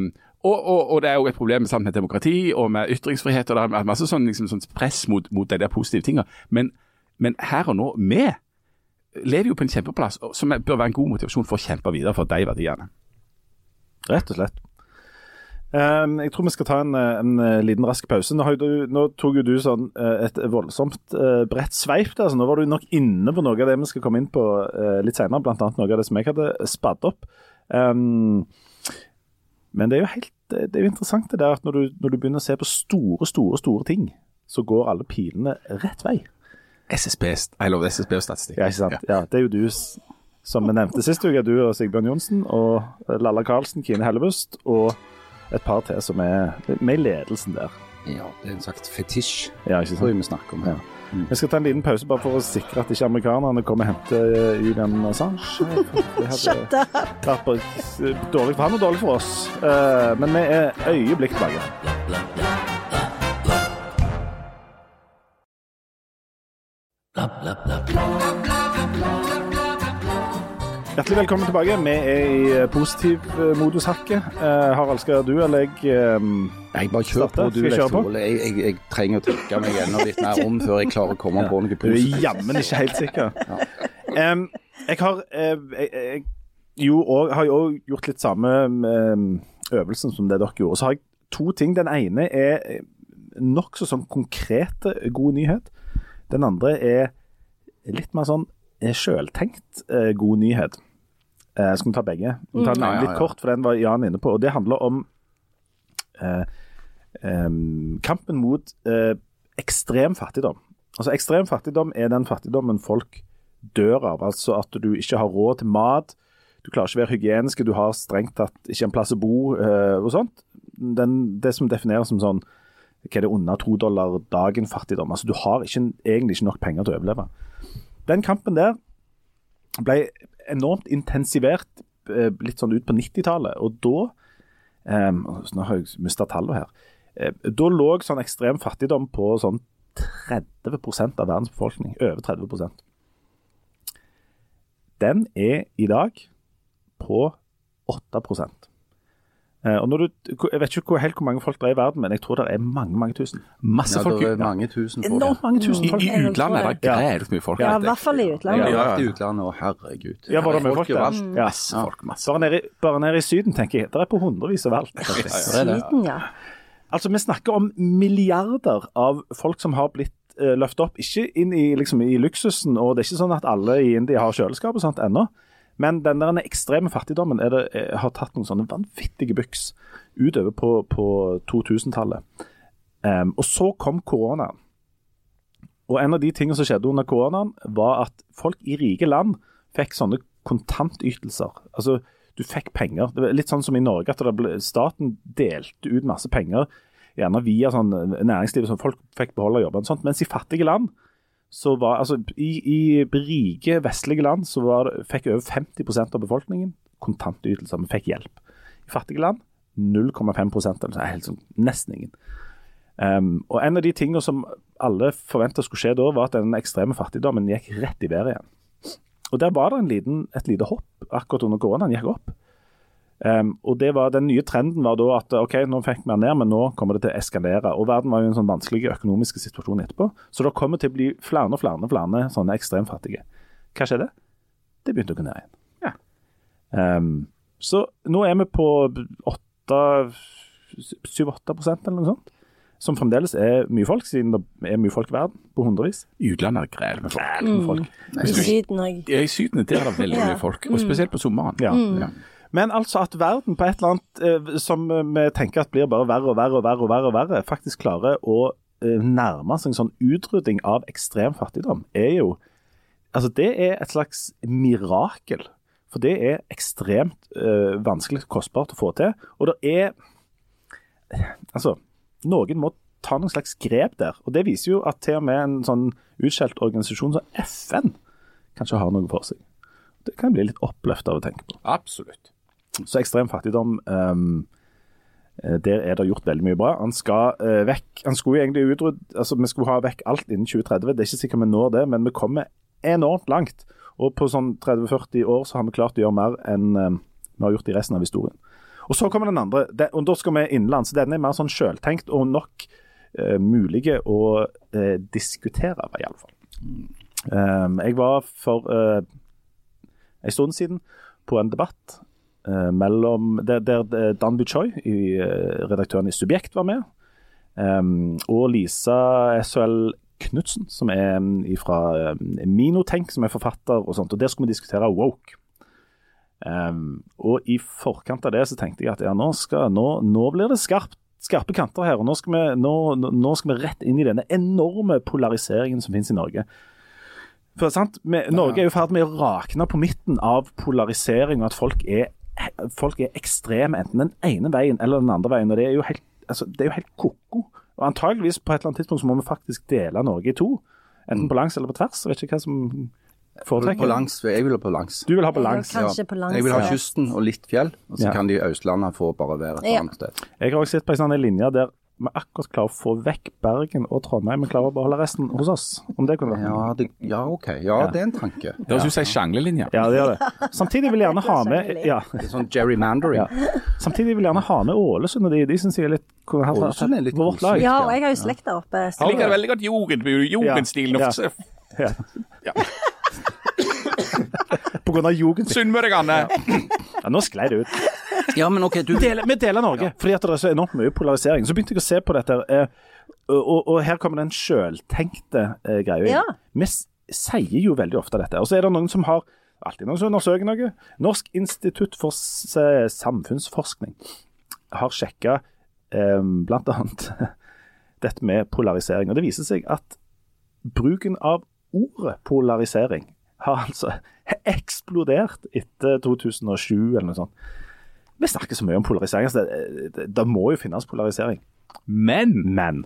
Og, og, og det er jo et problem sant, med demokrati og med ytringsfrihet, og det er masse sånn, liksom, sånn press mot, mot de der positive tingene. Men, men her og nå, vi lever jo på en kjempeplass, som bør være en god motivasjon for å kjempe videre for de verdiene. Rett og slett. Um, jeg tror vi skal ta en, en liten rask pause. Nå, har du, nå tok jo du sånn et voldsomt uh, bredt sveip der, så nå var du nok inne på noe av det vi skal komme inn på uh, litt senere, blant annet noe av det som jeg hadde spadd opp. Um, men det er jo helt, det er jo interessant det der at når du, når du begynner å se på store, store, store ting, så går alle pilene rett vei. S S B, I love S S B og statistikk. Ja, ikke sant? Ja, det er jo du, som vi nevnte sist uke, du og Sigbjørn Johnsen, og Lalla Karlsen, Kine Hellebust, og et par til som er med ledelsen der. Ja, det er en slags fetisj. Ja, ikke sant? Tror jeg vi snakker om her. Ja. Mm. Vi skal ta en liten pause bare for å sikre at ikke amerikanerne kommer og henter Julian Assange. Shut up! Det har vært dårlig for han og dårlig for oss. Uh, men vi er øyeblikk tilbake. Hjertelig velkommen tilbake. Vi er i positiv modushakket. Uh, Harald, skal du eller jeg um, Jeg bare kjør på, du Leif Ole. Jeg, jeg, jeg trenger å tenke meg enda litt mer om før jeg klarer å komme ja. på noe positivt. Du er jammen ikke helt sikker. Ja. Um, jeg har uh, jeg, jeg, jo, og, har jo også gjort litt samme um, øvelsen som det dere gjorde. Så har jeg to ting. Den ene er nok så sånn konkrete god nyhet. Den andre er litt mer sånn selvtenkt uh, god nyhet. Uh, skal vi ta begge? Vi tar den mm. litt kort, for den var Jan inne på. Og det handler om uh, um, kampen mot uh, ekstrem fattigdom. Altså ekstrem fattigdom er den fattigdommen folk dør av. Altså at du ikke har råd til mat, du klarer ikke å være hygienisk, du har strengt tatt ikke en plass å bo uh, og sånt. Den, det som defineres som sånn, hva er det under to dollar dagen fattigdom? Altså du har ikke, egentlig ikke nok penger til å overleve. Den kampen der ble enormt intensivert eh, litt sånn ut på nittitallet, og da, eh, nå har jeg mistet tallet her, eh, da lå sånn ekstrem fattigdom på sånn tretti prosent av verdens befolkning, over tretti prosent. Den er i dag på åtte prosent. Uh, og når du, jeg vet ikke hvor, helt hvor mange folk det er i verden, men jeg tror det er mange, mange tusen. Masse ja, folk. Det er mange tusen folk. Enormt mange tusen folk. I, i utlandet er det greit mye folk. Ja, i hvert fall i utlandet. Ja, ja, ja. I utlandet, og herregud. Ja, var det med folk der? Mm. Ja. Masse folk, masse. Bare nede, bare nede i syden, tenker jeg. Det er på hundrevis av alt. Syden, ja. Altså, vi snakker om milliarder av folk som har blitt uh, løftet opp, ikke inn i, liksom, i luksusen, og det er ikke sånn at alle i India har kjøleskap og sånt ennå. Men den der ekstreme fattigdommen er det, er, har tatt noen sånne vanvittige byks utover på, på to-tusen-tallet. Um, og så kom koronaen. Og en av de tingene som skjedde under koronaen var at folk i rike land fikk sånne kontantytelser. Altså, du fikk penger. Det var litt sånn som i Norge, at det ble, staten delte ut masse penger, gjerne via sånn næringslivet, som folk fikk beholde jobben. Sånt. Mens i fattige land, så var, altså i, i rike vestlige land så var det, fikk over femti prosent av befolkningen kontantytelser, vi fikk hjelp. I fattige land null komma fem prosent, altså helt sånn, nesten ingen. Um, og en av de tingene som alle forventet skulle skje da, var at den ekstreme fattigdommen gikk rett i været igjen. Og der var det en liten, et lite hopp, akkurat under koronaen gikk opp. Um, og det var, den nye trenden var da at ok, nå fikk vi ned, men nå kommer det til å eskalere. Og verden var jo en sånn vanskelig økonomisk situasjon etterpå. Så det kommer til å bli flere og flere og flere sånne ekstremt fattige. Hva skjedde? Det begynte å gå ned igjen. Ja. Um, så nå er vi på syv åtte prosent eller noe sånt. Som fremdeles er mye folk, siden det er mye folk i verden, på hundrevis. I utlandet er det greit med folk. Mm. med folk. I syden òg. Ja, i syden der er det veldig ja. mye folk, og spesielt på sommeren. Ja. Mm. Ja. Men altså at verden på et eller annet eh, som vi tenker at blir bare verre og verre og verre og verre, og verre faktisk klarer å eh, nærme seg en sånn utrydding av ekstrem fattigdom, er jo, altså det er et slags mirakel. For det er ekstremt eh, vanskelig kostbart å få til. Og det er, altså, noen må ta noen slags grep der. Og det viser jo at til og med en sånn utskjelt organisasjon som F N kanskje har noe for seg. Det kan bli litt oppløft av å tenke på. Absolutt. Så ekstrem fattigdom, um, der er det gjort veldig mye bra. Han skal uh, vekk, han skulle egentlig utrydde, altså vi skulle ha vekk alt innen tjue tretti. Det er ikke sikkert vi når det, men vi kommer enormt langt. Og på sånn tretti førti år så har vi klart å gjøre mer enn um, vi har gjort i resten av historien. Og så kommer den andre, det, og da skal vi innenlands. Denne er mer sånn selvtenkt og nok uh, mulige å uh, diskutere, i alle fall. Um, jeg var for uh, en stund siden på en debatt uh, mellom, der, der Dan Buchoi, i, uh, redaktøren i Subjekt, var med, um, og Lisa S O L Knudsen, som er fra um, Minotenk, som er forfatter og sånt, og der skulle vi diskutere woke. Um, og i forkant av det så tenkte jeg at ja, nå, skal, nå, nå blir det skarpt, skarpe kanter her, og nå skal, vi, nå, nå skal vi rett inn i denne enorme polariseringen som finnes i Norge. For sant, vi, Norge er jo ferdig med å rakne på midten av polarisering, og at folk er, folk er ekstreme, enten den ene veien eller den andre veien, og det er jo helt, altså, det er jo helt koko. Og antageligvis på et eller annet tidspunkt så må vi faktisk dele Norge i to. Enten på langs eller på tvers. Jeg vet ikke hva som foretrekker. På langs, jeg vil ha på langs. Du vil ha på langs. Ja, kanskje på langs. Jeg vil ha kysten og litt fjell, og så ja. kan de Østlandet få bare være et ja. annet sted. Jeg har også sett på en sånn linje der vi akkurat klarer å få vekk Bergen og Trondheim, men klarer å beholde resten hos oss. Om det kunne vært. Ja, det, ja ok. Ja, ja, det er en tanke. Det er jo en sjanglelinje. Ja, det gjør det. Samtidig vil jeg gjerne ha med ja. Det er sånn gerrymandering. Ja. Samtidig vil jeg gjerne ha med Ålesund, og de, de synes jeg er litt Ålesund er litt vårt lag. Ja, og jeg har jo slekt der oppe. Jeg liker veldig godt jugendbyen, jugendstilen. Ja. Ja. Ja. På grunn av jugend. Sunnmøringene. Ja. Ja, nå sklei det ut. Ja, men ok, du... Vi deler, vi deler Norge, fordi at det er så enormt mye polarisering. Så begynte jeg å se på dette, eh, og, og, og her kommer den selvtenkte eh, greia. Ja. Vi s- sier jo veldig ofte dette, og så er det noen som har, alltid noen som undersøker noe. Norsk institutt for s- samfunnsforskning har sjekket eh, blant annet dette med polarisering, og det viser seg at bruken av ordet polarisering har altså eksplodert etter to tusen og sju eller noe sånt. Vi snakker så mye om polarisering, så det, det, det må jo finnes polarisering. Men, Men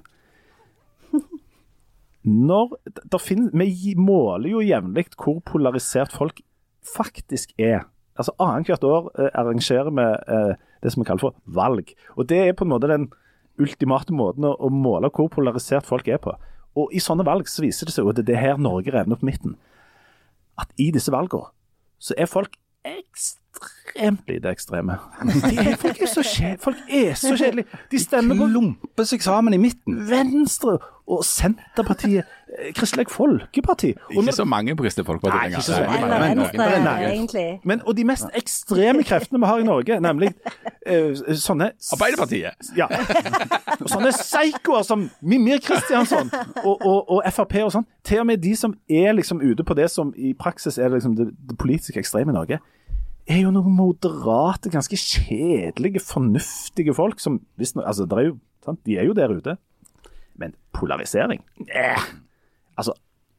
når der finnes, vi måler jo jevnlig hvor polarisert folk faktisk er. Altså annethvert år eh, arrangerer vi eh, det som vi kaller for valg. Og det er på en måte den ultimate måten å, å måle hvor polarisert folk er på. Og i sånne valg så viser det seg jo at det er her Norge revner på midten. At i disse valgene så er folk ekstremt lite ekstreme. De er, folk, er så kje, folk er så kjedelige. De stemmer på klumper seg sammen i midten. Venstre og Senterpartiet, Kristelig Folkeparti. Og ikke så mange på Kristelig Folkeparti. Nei, ikke så mange. Eller Men- venstre, Nei. egentlig. Men, og de mest ekstreme kreftene vi har i Norge, nemlig eh, sånne Arbeiderpartiet. Ja. Og sånne psykoer som Mimir Kristiansson og, og, og F R P og sånn. Til og med de som er liksom ute på det som i praksis er liksom det, det politiske ekstreme i Norge, er jo noen moderate, ganske kjedelige, fornuftige folk som, hvis, altså, det er jo, sant? De er jo der ute. Men polarisering? Eh. Altså,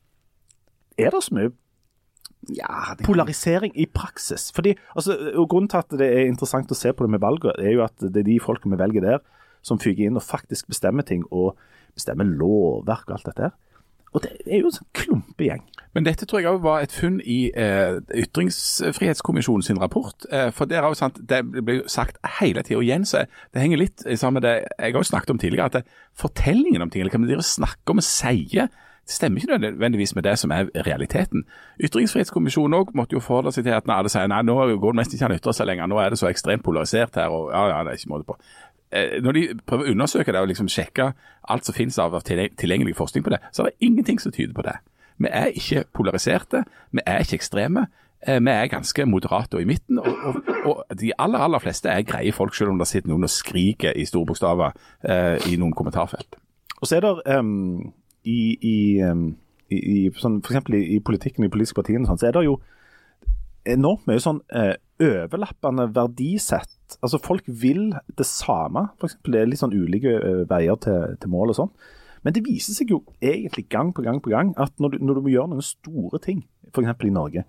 er det så mye Ja, det... polarisering i praksis? Fordi, altså, og grunnen til at det er interessant å se på det med valget, er jo at det er de folkene vi velger der, som fyger inn og faktisk bestemmer ting, og bestemmer lovverk og alt dette her. Og det er jo en sånn klumpegjeng. Men dette tror jeg også var et funn i eh, Ytringsfrihetskommisjonen sin rapport. Eh, for det er jo sant, det blir jo sagt hele tiden, og igjen så det henger litt sammen med det jeg har jo snakket om tidligere, at det, fortellingen om ting, eller hva man snakker om og sier, det stemmer ikke nødvendigvis med det som er realiteten. Ytringsfrihetskommisjonen også måtte jo forholde seg til at når det sier, nei, nå går det mest ikke an å ytre seg lenger, nå er det så ekstremt polarisert her, og ja, ja, det er ikke måte på. Når de prøver å undersøke det og liksom sjekke alt som finnes av tilgjengelig forskning på det, så er det ingenting som tyder på det. Vi er ikke polariserte, vi er ikke ekstreme, vi er ganske moderate og i midten, og, og, og de aller, aller fleste er greie folk, selv om det sitter noen og skriker i store bokstaver eh, i noen kommentarfelt. Og så er det um, i, i, um, i, i sånn, for eksempel i, i politikken, i politiske partiene, sånn, så er det jo enormt mye sånn uh, overlappende verdisett. Altså folk vil det samme, for eksempel det er litt sånn ulike uh, veier til, til mål og sånn. Men det viser seg jo egentlig gang på gang på gang at når du, når du må gjøre noen store ting, for eksempel i Norge,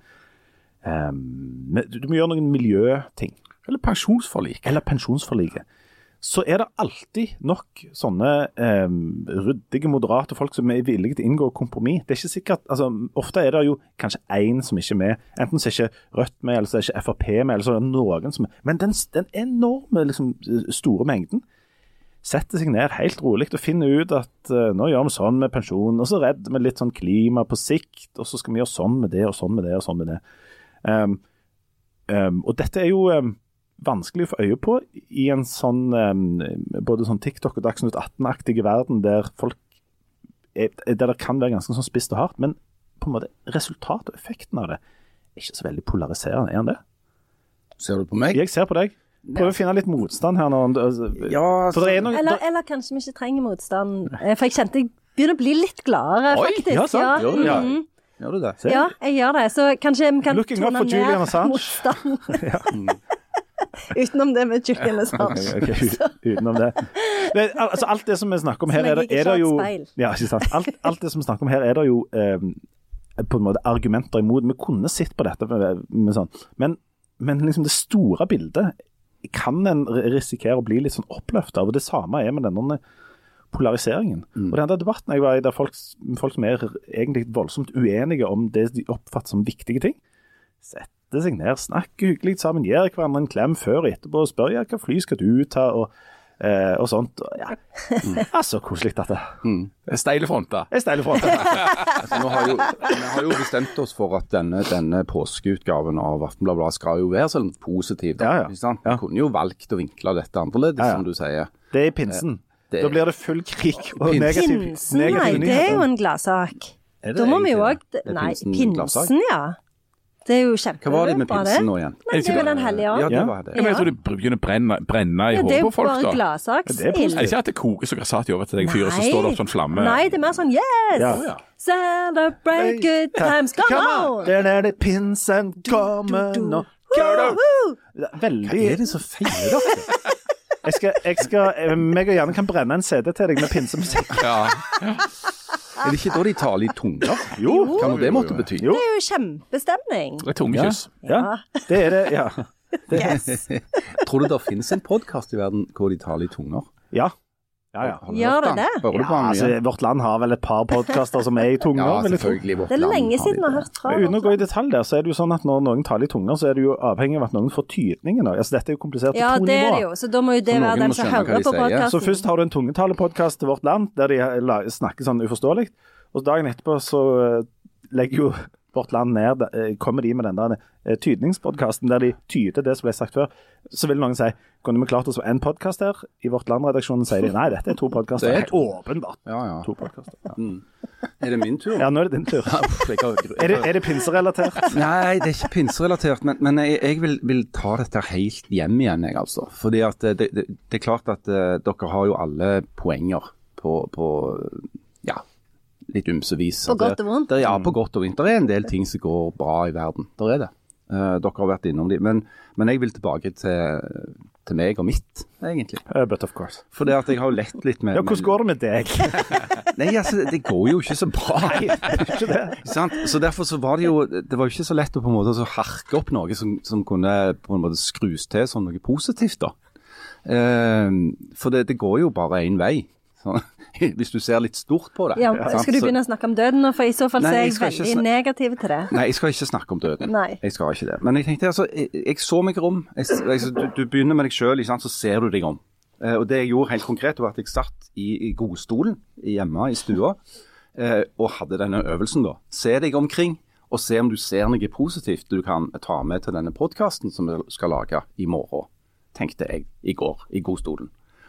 um, du, du må gjøre noen miljøting. Eller pensjonsforlik. Eller pensjonsforliket. Så er det alltid nok sånne eh, ryddige, moderate folk som er villige til å inngå kompromiss. Det er ikke sikkert, altså ofte er det jo kanskje en som ikke er med. Enten så er ikke Rødt med, eller så er ikke F R P med, eller så er det noen som er. Men den, den enorme, liksom, store mengden setter seg ned helt rolig og finner ut at uh, nå gjør vi sånn med pensjon, og så redder vi litt sånn klima på sikt, og så skal vi gjøre sånn med det, og sånn med det, og sånn med det. Um, um, og dette er jo... Um, vanskelig å få øye på i en sånn um, både sånn TikTok og Dagsnytt atten-aktige verden der folk er, der det kan være ganske sånn spisst og hardt, men på en måte resultatet og effekten av det er ikke så veldig polariserende, er han det? Ser du på meg? Jeg ser på deg. Prøv å finne litt motstand her nå. Ja, for det er noe, eller, eller kanskje vi ikke trenger motstand. For jeg kjente jeg begynner å bli litt gladere, Oi, faktisk. Ja, sant. Ja. Gjør du det? Mm. Gjør du det? Se. Ja, jeg gjør det. Så kanskje vi kan Looking up tone for Julian ned Assange. motstand. Utenom det med Julian Assange. Okay, okay, utenom det. Men, altså, alt det som vi snakker om her, er det, er det jo ja, ikke sant. Alt, alt det som vi snakker om her, er det jo eh, på en måte argumenter imot. Vi kunne sett på dette med, med sånn. Men, men liksom det store bildet kan en risikere å bli litt sånn oppløftet av, og det samme er med denne polariseringen. Mm. Og den der debatten jeg var i, der folk, folk som er egentlig voldsomt uenige om det de oppfatter som viktige ting, setter seg ned, snakker hyggelig sammen, gir hverandre en klem før og etterpå, og spør ja, hva fly skal du ta, og, eh, og sånt. Og, ja. mm. Altså, koselig dette. Mm. Steile fronter. Steile fronter. altså, nå har jo, vi har jo bestemt oss for at denne, denne påskeutgaven av Aftenbladet skal jo være sånn positiv. Da, ja, ja. Vi kunne jo valgt å vinkle dette annerledes, ja, ja. som du sier. Det er pinsen. Det, da blir det full krig og pinsen. negativ, pinsen, negativ nei, nyheter. det er jo en gladsak. Da må vi jo også... Nei, pinsen, pinsen ja. Det er jo kjempe. Hva var det med pinsen nå igjen? Nei, det er jo den hellige ånd. Ja, det var det. Ja, men jeg tror de begynner å brenne, brenne i ja, hodet på folk, da. Det er jo bare gladsaksild. Er det ikke at det koker så grassat i over til deg fyr, og så står det opp sånn flamme? Nei, det er mer sånn, yes! Ja. Celebrate good times, come on! Der er det pinsen kommer nå. Veldig... Hva er det så feil da? Jeg skal, jeg skal, meg og Janne kan brenne en C D til deg med pinsemusikk. Ja. ja. Er det ikke da de taler i tunger? Jo. Hva må det måtte bety? Jo. Det er jo kjempestemning. Det er tungekyss. Ja. ja, det er det, ja. Det. Yes. Tror du det finnes en podcast i verden hvor de taler i tunger? Ja. Ja, ja. Gjør det det? Hører du på ja, altså, vårt land har vel et par podcaster som er i tunger. Ja, selvfølgelig. Vårt det er lenge land siden vi har hørt fra. Uten å gå i detalj der, så er det jo sånn at når noen taler i tunger, så er det jo avhengig av at noen får tydningen. Altså, dette er jo komplisert på ja, to det nivåer. Er det jo, så da må jo det så være den som hører på podcasten. Så først har du en tungetale-podcast til vårt land, der de snakker sånn uforståelig, og dagen etterpå så legger jo vårt land ned, kommer de med den der tydningspodcasten, der de tyder det som ble sagt før. Så vil noen si, kunne vi klart oss for en podcast her? I vårt landredaksjonen sier de, nei, dette er to podcaster. Det er to. Åpenbart. Ja, ja. To podcaster. Ja. Mm. Er det min tur? Ja, nå er det din tur. er, det, er det pinserelatert? Nei, det er ikke pinserelatert, men, men jeg, jeg vil, vil ta dette helt hjem igjen, jeg altså. Fordi at det, det, det er klart at uh, dere har jo alle poenger på, på ja, litt ymsevis. På godt og vondt? Der, ja, på godt og vondt. Det er en del ting som går bra i verden. Der er det. Uh, dere har vært innom dem. Men, men jeg vil tilbake til, til meg og mitt, egentlig. Uh, but of course. For det at jeg har lett litt med... Ja, hvordan går det med deg? Nei, altså, det går jo ikke så bra. Nei, det er ikke det. Sant? Så derfor så var det jo, det var jo ikke så lett å på en måte så harke opp noe som, som kunne på en måte skrus til som noe positivt da. Uh, for det, det går jo bare en vei. Så, hvis du ser litt stort på det. Ja, skal du begynne å snakke om døden nå? For i så fall Nei, så er jeg jeg skal veldig negativ til det. Nei, jeg skal ikke snakke om døden. Nei. Jeg skal ikke det. Men jeg tenkte, altså, jeg, jeg så meg om. Jeg, jeg, du, du begynner med deg selv, så ser du deg om. Uh, og det jeg gjorde helt konkret var at jeg satt i, i godstolen hjemme i stua, uh, og hadde denne øvelsen da. Se deg omkring, og se om du ser noe positivt du kan ta med til denne podcasten som vi skal lage i morgen, tenkte jeg i går, i godstolen.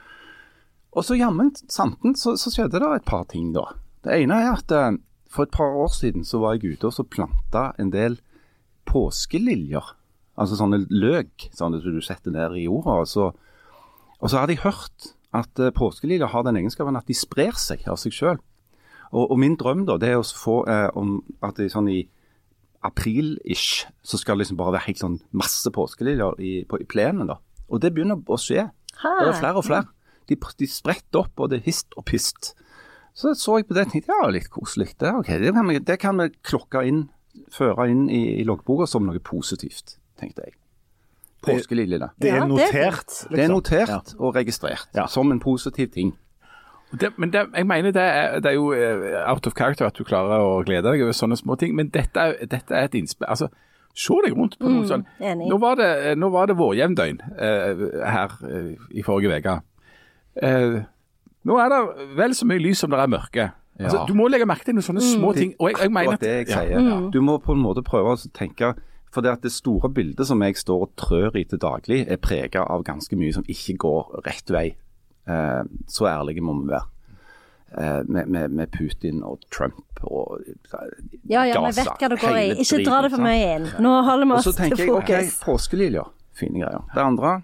Og så jammen, santen, så, så skjedde det et par ting da. Det ene er at uh, for et par år siden så var jeg ute og så plantet en del påskeliljer. Altså sånne løk, sånne som du setter ned i jorda. Og så, og så hadde jeg hørt at uh, påskeliljer har den egenskapen at de sprer seg av seg selv. Og, og min drøm da, det er å få uh, om at det sånn i april-ish, så skal det liksom bare være helt sånn masse påskeliljer i, på, i plenen da. Og det begynner å skje. Ha. Det er flere og flere. De, de spredt opp, og det er hist og pist. Så så jeg på det og tenkte, ja, litt koselig. Det, okay, det, kan vi, det kan vi klokke inn, føre inn i, i loggboka som noe positivt, tenkte jeg. Påskeliljene. Det er Ja, det er notert. fint. Det er notert Ja. og registrert Ja. som en positiv ting. Det, men det, jeg mener det er, det er jo uh, out of character at du klarer å glede deg over sånne små ting, men dette er, dette er et innspill. Altså, se deg rundt på noe Mm, sånn. enig. Nå var det, nå var det vårjevndøgn uh, her uh, i forrige veka. Uh, nå er det vel så mye lys som det er mørke. Ja. Altså, du må legge merke til noen sånne små ting. Og jeg, jeg mener Akkurat det jeg ja. sier. Du må på en måte prøve å tenke, For det at det store bildet som jeg står og trør i til daglig, er preget av ganske mye som ikke går rett vei. Eh, så ærlige må vi være. Eh, med, med, med Putin og Trump og Ja, ja, vi vet hva det går i. Ikke dra det for mye inn. Nå holder vi oss til fokus. Og så tenker jeg, ok, påskeliljer, fine greier. Det andre,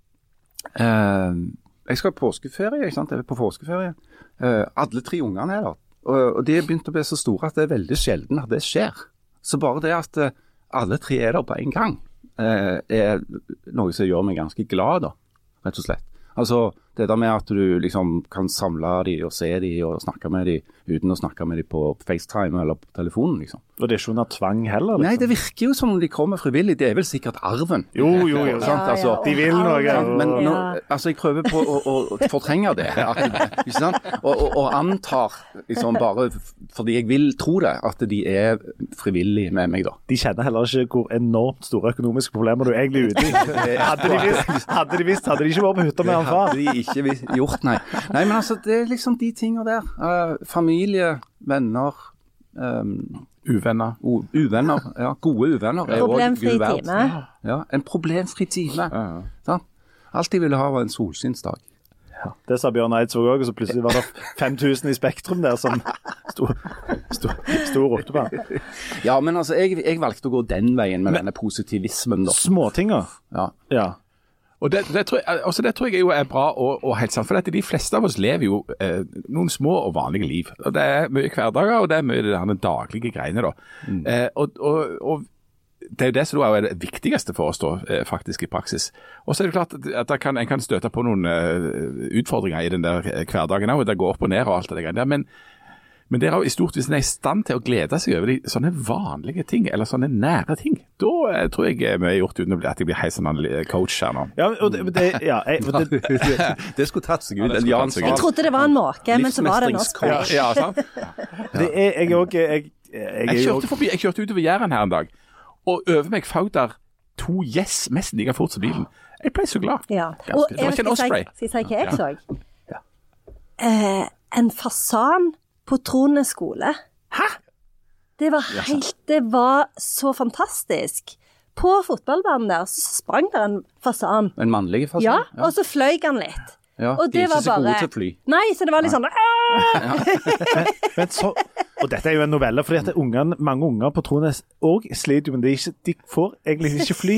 eh, jeg skal på påskeferie, ikke sant? Jeg er på påskeferie. Eh, alle tre ungene er der. Og, og de er begynt å bli så store at det er veldig sjelden at det skjer. Så bare det at uh, alle tre er der på en gang, uh, er noe som gjør meg ganske glad, da, rett og slett. Altså, det der med at du liksom kan samle de og se de og snakke med de uten å snakke med de på FaceTime eller på telefonen, liksom. Og det er ikke under tvang heller, liksom. Nei, det virker jo som om de kommer frivillig. Det er vel sikkert arven. Jo, jo, jo. Sant? Altså, de vil noe. Sant? Men nå, Ja. altså, jeg prøver på å, å, å fortrenge det. At, ikke sant? Og, og, og antar, liksom bare fordi jeg vil tro det, at de er frivillige med meg, da. De kjenner heller ikke hvor enormt store økonomiske problemer du egentlig er ute i. Hadde de visst, hadde de, visst, hadde de ikke vært på hytta med han far. Det hadde de ikke vis- gjort, nei. Nei, men altså, det er liksom de tingene der. Uh, familie, venner, um, Uvenner. u- uvenner, ja, gode uvenner. er også Problemfri Gud verd. time. Ja, en problemfri time. Ja, ja. Sant? Alt de ville ha var en solskinnsdag. Ja, det sa Bjørn Eidsvåg også, og så plutselig var det fem tusen i Spektrum der som sto, sto, sto og ropte på han. Ja, men altså, jeg, jeg valgte å gå den veien med denne positivismen, da. Småtinger. Ja. Ja. Og det, det, tror jeg, altså det tror jeg jo er bra og, og helt sant, for at de fleste av oss lever jo eh, noen små og vanlige liv. Og det er mye hverdager, og det er mye det der daglige greiene da. Mm. Eh, og, og, og det er jo det som da er det viktigste for oss da, eh, faktisk i praksis. Og så er det klart at det kan, en kan støte på noen eh, utfordringer i den der hverdagen også, og det går opp og ned og alt det der. Men, men det er jo i stort hvis en er i stand til å glede seg over de sånne vanlige ting, eller sånne nære ting, da eh, tror jeg vi har gjort uten at jeg blir helt sånn coach her nå. Ja, og det, det, ja, jeg, for det, Det skulle tatt seg ut. Ja, det skulle Jan tatt seg ut. Jeg trodde det var en måke, men så var det en norsk. Livsmestringscoach. Ja, sant? det er jeg òg jeg, jeg, Jeg jeg, kjørte forbi, jeg kjørte utover Jæren her en dag, og over meg faut der to gjess nesten like fort som bilen. Jeg ble så glad. Ja. Ganske. Og Det var ikke en jeg skal Osprey. si- skal jeg si hva jeg Ja. så? Eh, en fasan på Trone skole. Hæ? Det var helt, det var så fantastisk. På fotballbanen der så sprang der en fasan. En mannlig fasan? Ja, og så fløy han litt. Ja, Og de er det var ikke så gode bare- til å fly. Nei, så det var litt sånn «Aah!» men så, og dette er jo en novelle, fordi at ungene, mange unger på Trones også sliter jo, men de, er ikke, de får egentlig ikke fly.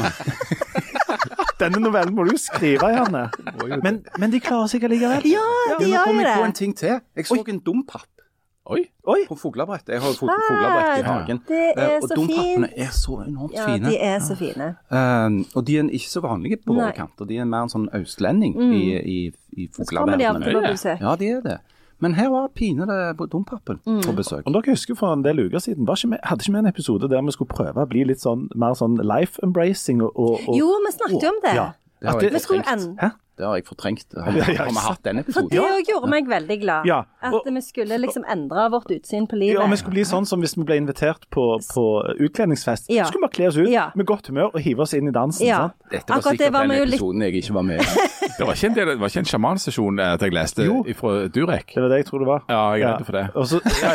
Denne novellen må du jo skrive, Janne. Men, men de klarer seg allikevel. Ja, de Nå gjør kom jo jeg på en det. ting til. Jeg så en dompapp Oi. Oi, på fuglebrett. Jeg har jo fot- fuglebrett i Ah, hagen. det er Eh, og så dompappene fint. er så enormt Ja, fine. de er så fine. Um, og de er ikke så vanlige på våre Nei. kanter. De er mer en sånn østlending i, i, i Så kommer de av og til fugleverdenen. på besøk. Ja, de er det. Men her var pinede på dompappen på besøk. om dere husker for en del uker siden, var ikke med, hadde ikke vi en episode der vi skulle prøve å bli litt sånn, mer sånn life-embracing og, og, og Jo, vi snakket jo om det. Ja. Det har At jeg Vi skulle fortrengt. en... Hæ? Det har jeg fortrengt. Har, Ja, har ja, vi hatt den For episoden? det òg gjorde meg veldig glad. Ja, At og- vi skulle liksom endre vårt utsyn på livet. Ja, vi skulle bli sånn som hvis vi ble invitert på, på utkledningsfest. Ja. Så skulle vi bare kle oss ut Ja. med godt humør og hive oss inn i dansen. Ja. Sant? Dette var Akkurat det sikkert var den vi jo litt- episoden jeg ikke var med i. Det var ikke en, del, det var ikke en sjamansesjon eh, at jeg leste Jo. fra Durek. Det var det jeg tror det var. Ja, jeg er redd for det. Og så, ja,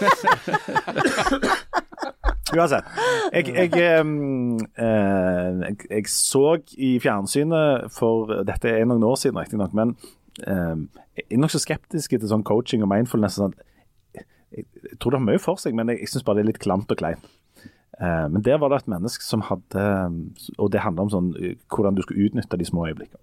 ja. Uansett. Jeg, jeg, em, eh, jeg, jeg så i fjernsynet for dette er noen år siden, riktig nok, men em, jeg er nok så skeptisk til sånn coaching og mindfulness. og Sånn. Jeg, jeg tror det har mye for seg, men jeg, jeg synes bare det er litt klamt og kleint. Eh, men der var det et menneske som hadde, og det handler om sånn, eh, hvordan du skal utnytte de små øyeblikkene.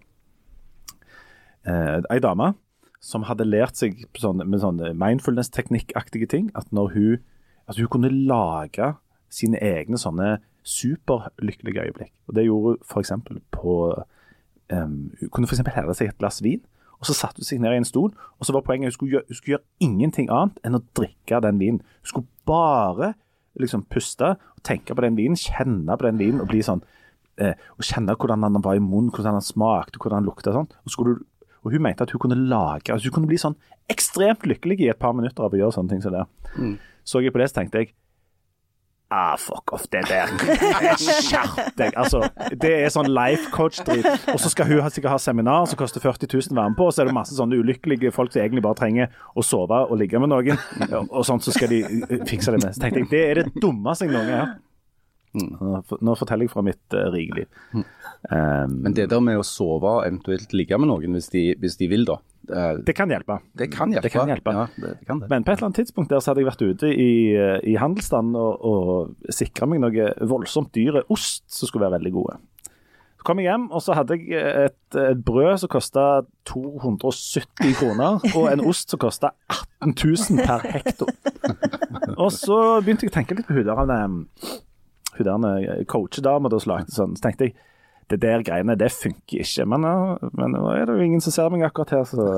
Eh, en dame som hadde lært seg sånn, med sånn mindfulness-teknikk-aktige ting, at når hun, altså hun kunne lage sine egne sånne superlykkelige øyeblikk. Og det gjorde hun for eksempel på, um, hun kunne for eksempel helle seg et glass vin, og så satte hun seg ned i en stol, og så var poenget, hun skulle gjøre, hun skulle gjøre ingenting annet enn å drikke den vinen. Hun skulle bare liksom puste, og tenke på den vinen, kjenne på den vinen, og bli sånn, eh, og kjenne hvordan han var i munnen, hvordan han smakte, hvordan han lukte og sånn. Og, skulle, du- og hun mente at hun kunne lage, altså hun kunne bli sånn ekstremt lykkelig i et par minutter av å gjøre sånne ting som det. Mm. Så jeg på det, så tenkte jeg, ah, fuck off det der. Skjerp deg. Altså, det er sånn life coach-drit. Og så skal hun ha- sikkert ha seminar som koster førti tusen å være med på, og så er det masse sånne ulykkelige folk som egentlig bare trenger å sove og ligge med noen, og sånt så skal de uh, fikse det med. Så tenkte jeg, det er det dummeste jeg noen gang har hørt. Mm. Nå, nå forteller jeg fra mitt uh, rike liv. Mm. Um, Men det der med å sove og eventuelt ligge med noen hvis de, hvis de vil da, uh, det kan hjelpe. Det kan hjelpe. Det kan hjelpe. Ja, det, det kan det. Men på et eller annet tidspunkt der så hadde jeg vært ute i, i handelsstanden og, og sikret meg noe voldsomt dyre ost som skulle være veldig gode. Så kom jeg hjem, og så hadde jeg et, et brød som kostet to hundre og sytti kroner, og en ost som kostet atten tusen per hekto. Og så begynte jeg å tenke litt på huderne, huderne coachedame, og da slagte sånn, så tenkte jeg, det der greiene, det funker ikke, men, men nå er det jo ingen som ser meg akkurat her, så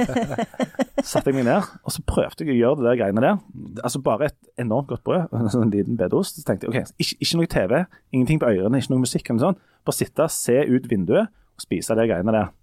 satte jeg meg ned, og så prøvde jeg å gjøre det der greiene der, altså bare et enormt godt brød, en sånn liten bedost, så tenkte jeg, ok, ikke, ikke noe T V, ingenting på ørene, ikke noe musikk eller sånn, bare sitte, se ut vinduet, og spise de greiene der.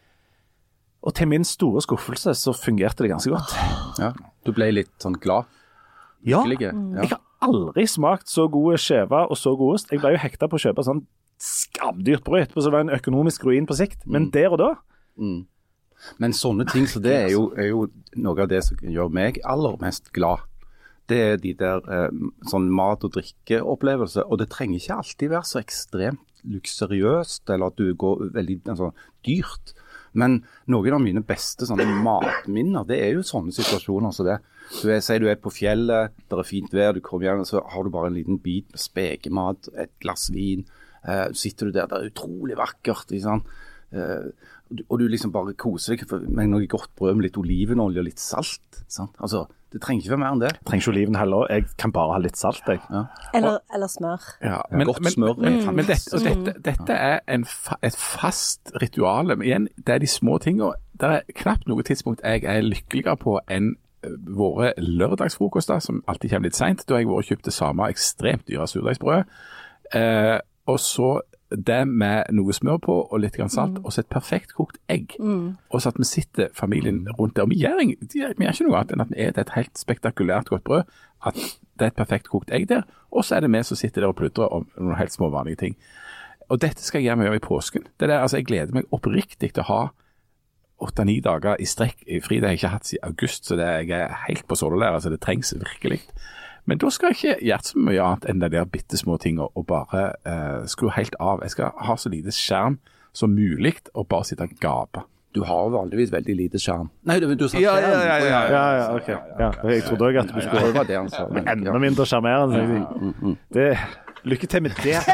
Og til min store skuffelse, så fungerte det ganske godt. Ja, du ble litt sånn glad. Ja, ja. Jeg har aldri smakt så gode skjever og så god ost. Jeg ble jo hektet på å kjøpe sånn skamdyrt brød, så det var en økonomisk ruin på sikt. Men mm. der og da. Mm. Men sånne ting, så det er jo, er jo noe av det som gjør meg aller mest glad. Det er de der eh, sånn mat- og drikkeopplevelser, og det trenger ikke alltid være så ekstremt luksuriøst, eller at du går veldig altså, dyrt. Men noen av mine beste sånne matminner, det er jo sånne situasjoner som det. Du er, sier du er på fjellet, det er fint vær, du kommer hjem, og så har du bare en liten bit med spekemat, et glass vin, eh, sitter du der, det er utrolig vakkert, ikke sant? Eh, og, du, og du liksom bare koser deg med noe godt brød med litt olivenolje og litt salt, sant? Altså, det trenger ikke være mer enn det. Jeg trenger ikke oliven heller, jeg kan bare ha litt salt, jeg. Ja. Eller, eller smør. Ja, men, godt men, smør. Men, men, men dette, dette, dette er en fa, et fast ritual. Igjen, det er de små tingene. Det er knapt noe tidspunkt jeg er lykkeligere på enn våre lørdagsfrokoster, som alltid kommer litt sent. Da har jeg vært og kjøpt det samme ekstremt dyre surdeigsbrød. Eh, og så det med noe smør på og litt grann salt, mm. og så et perfekt kokt egg. Mm. Og så at vi sitter familien rundt der. Og vi gjør, vi gjør ikke noe annet enn at vi er et helt spektakulært godt brød, at det er et perfekt kokt egg der, og så er det vi som sitter der og pludrer om noen helt små vanlige ting. Og dette skal jeg gjøre med i påsken. Det der, altså jeg gleder meg oppriktig til å ha åtte-ni dager i strekk i fri. Det har jeg ikke hatt siden august, så det er, jeg er helt på sålelære, så det trengs virkelig. Men da skal jeg ikke gjøre så mye annet enn de der bittesmå tingene og bare eh, skru helt av. Jeg skal ha så lite skjerm som mulig og bare sitte og gape. Du har vanligvis veldig lite skjerm. Nei, du, du sa ja, skjerm. Ja, ja, ja. Ja, ja, ok. Ja, jeg trodde også at du skulle det var det han sa. enda mindre skjermerende. Ja. Det, lykke til med det.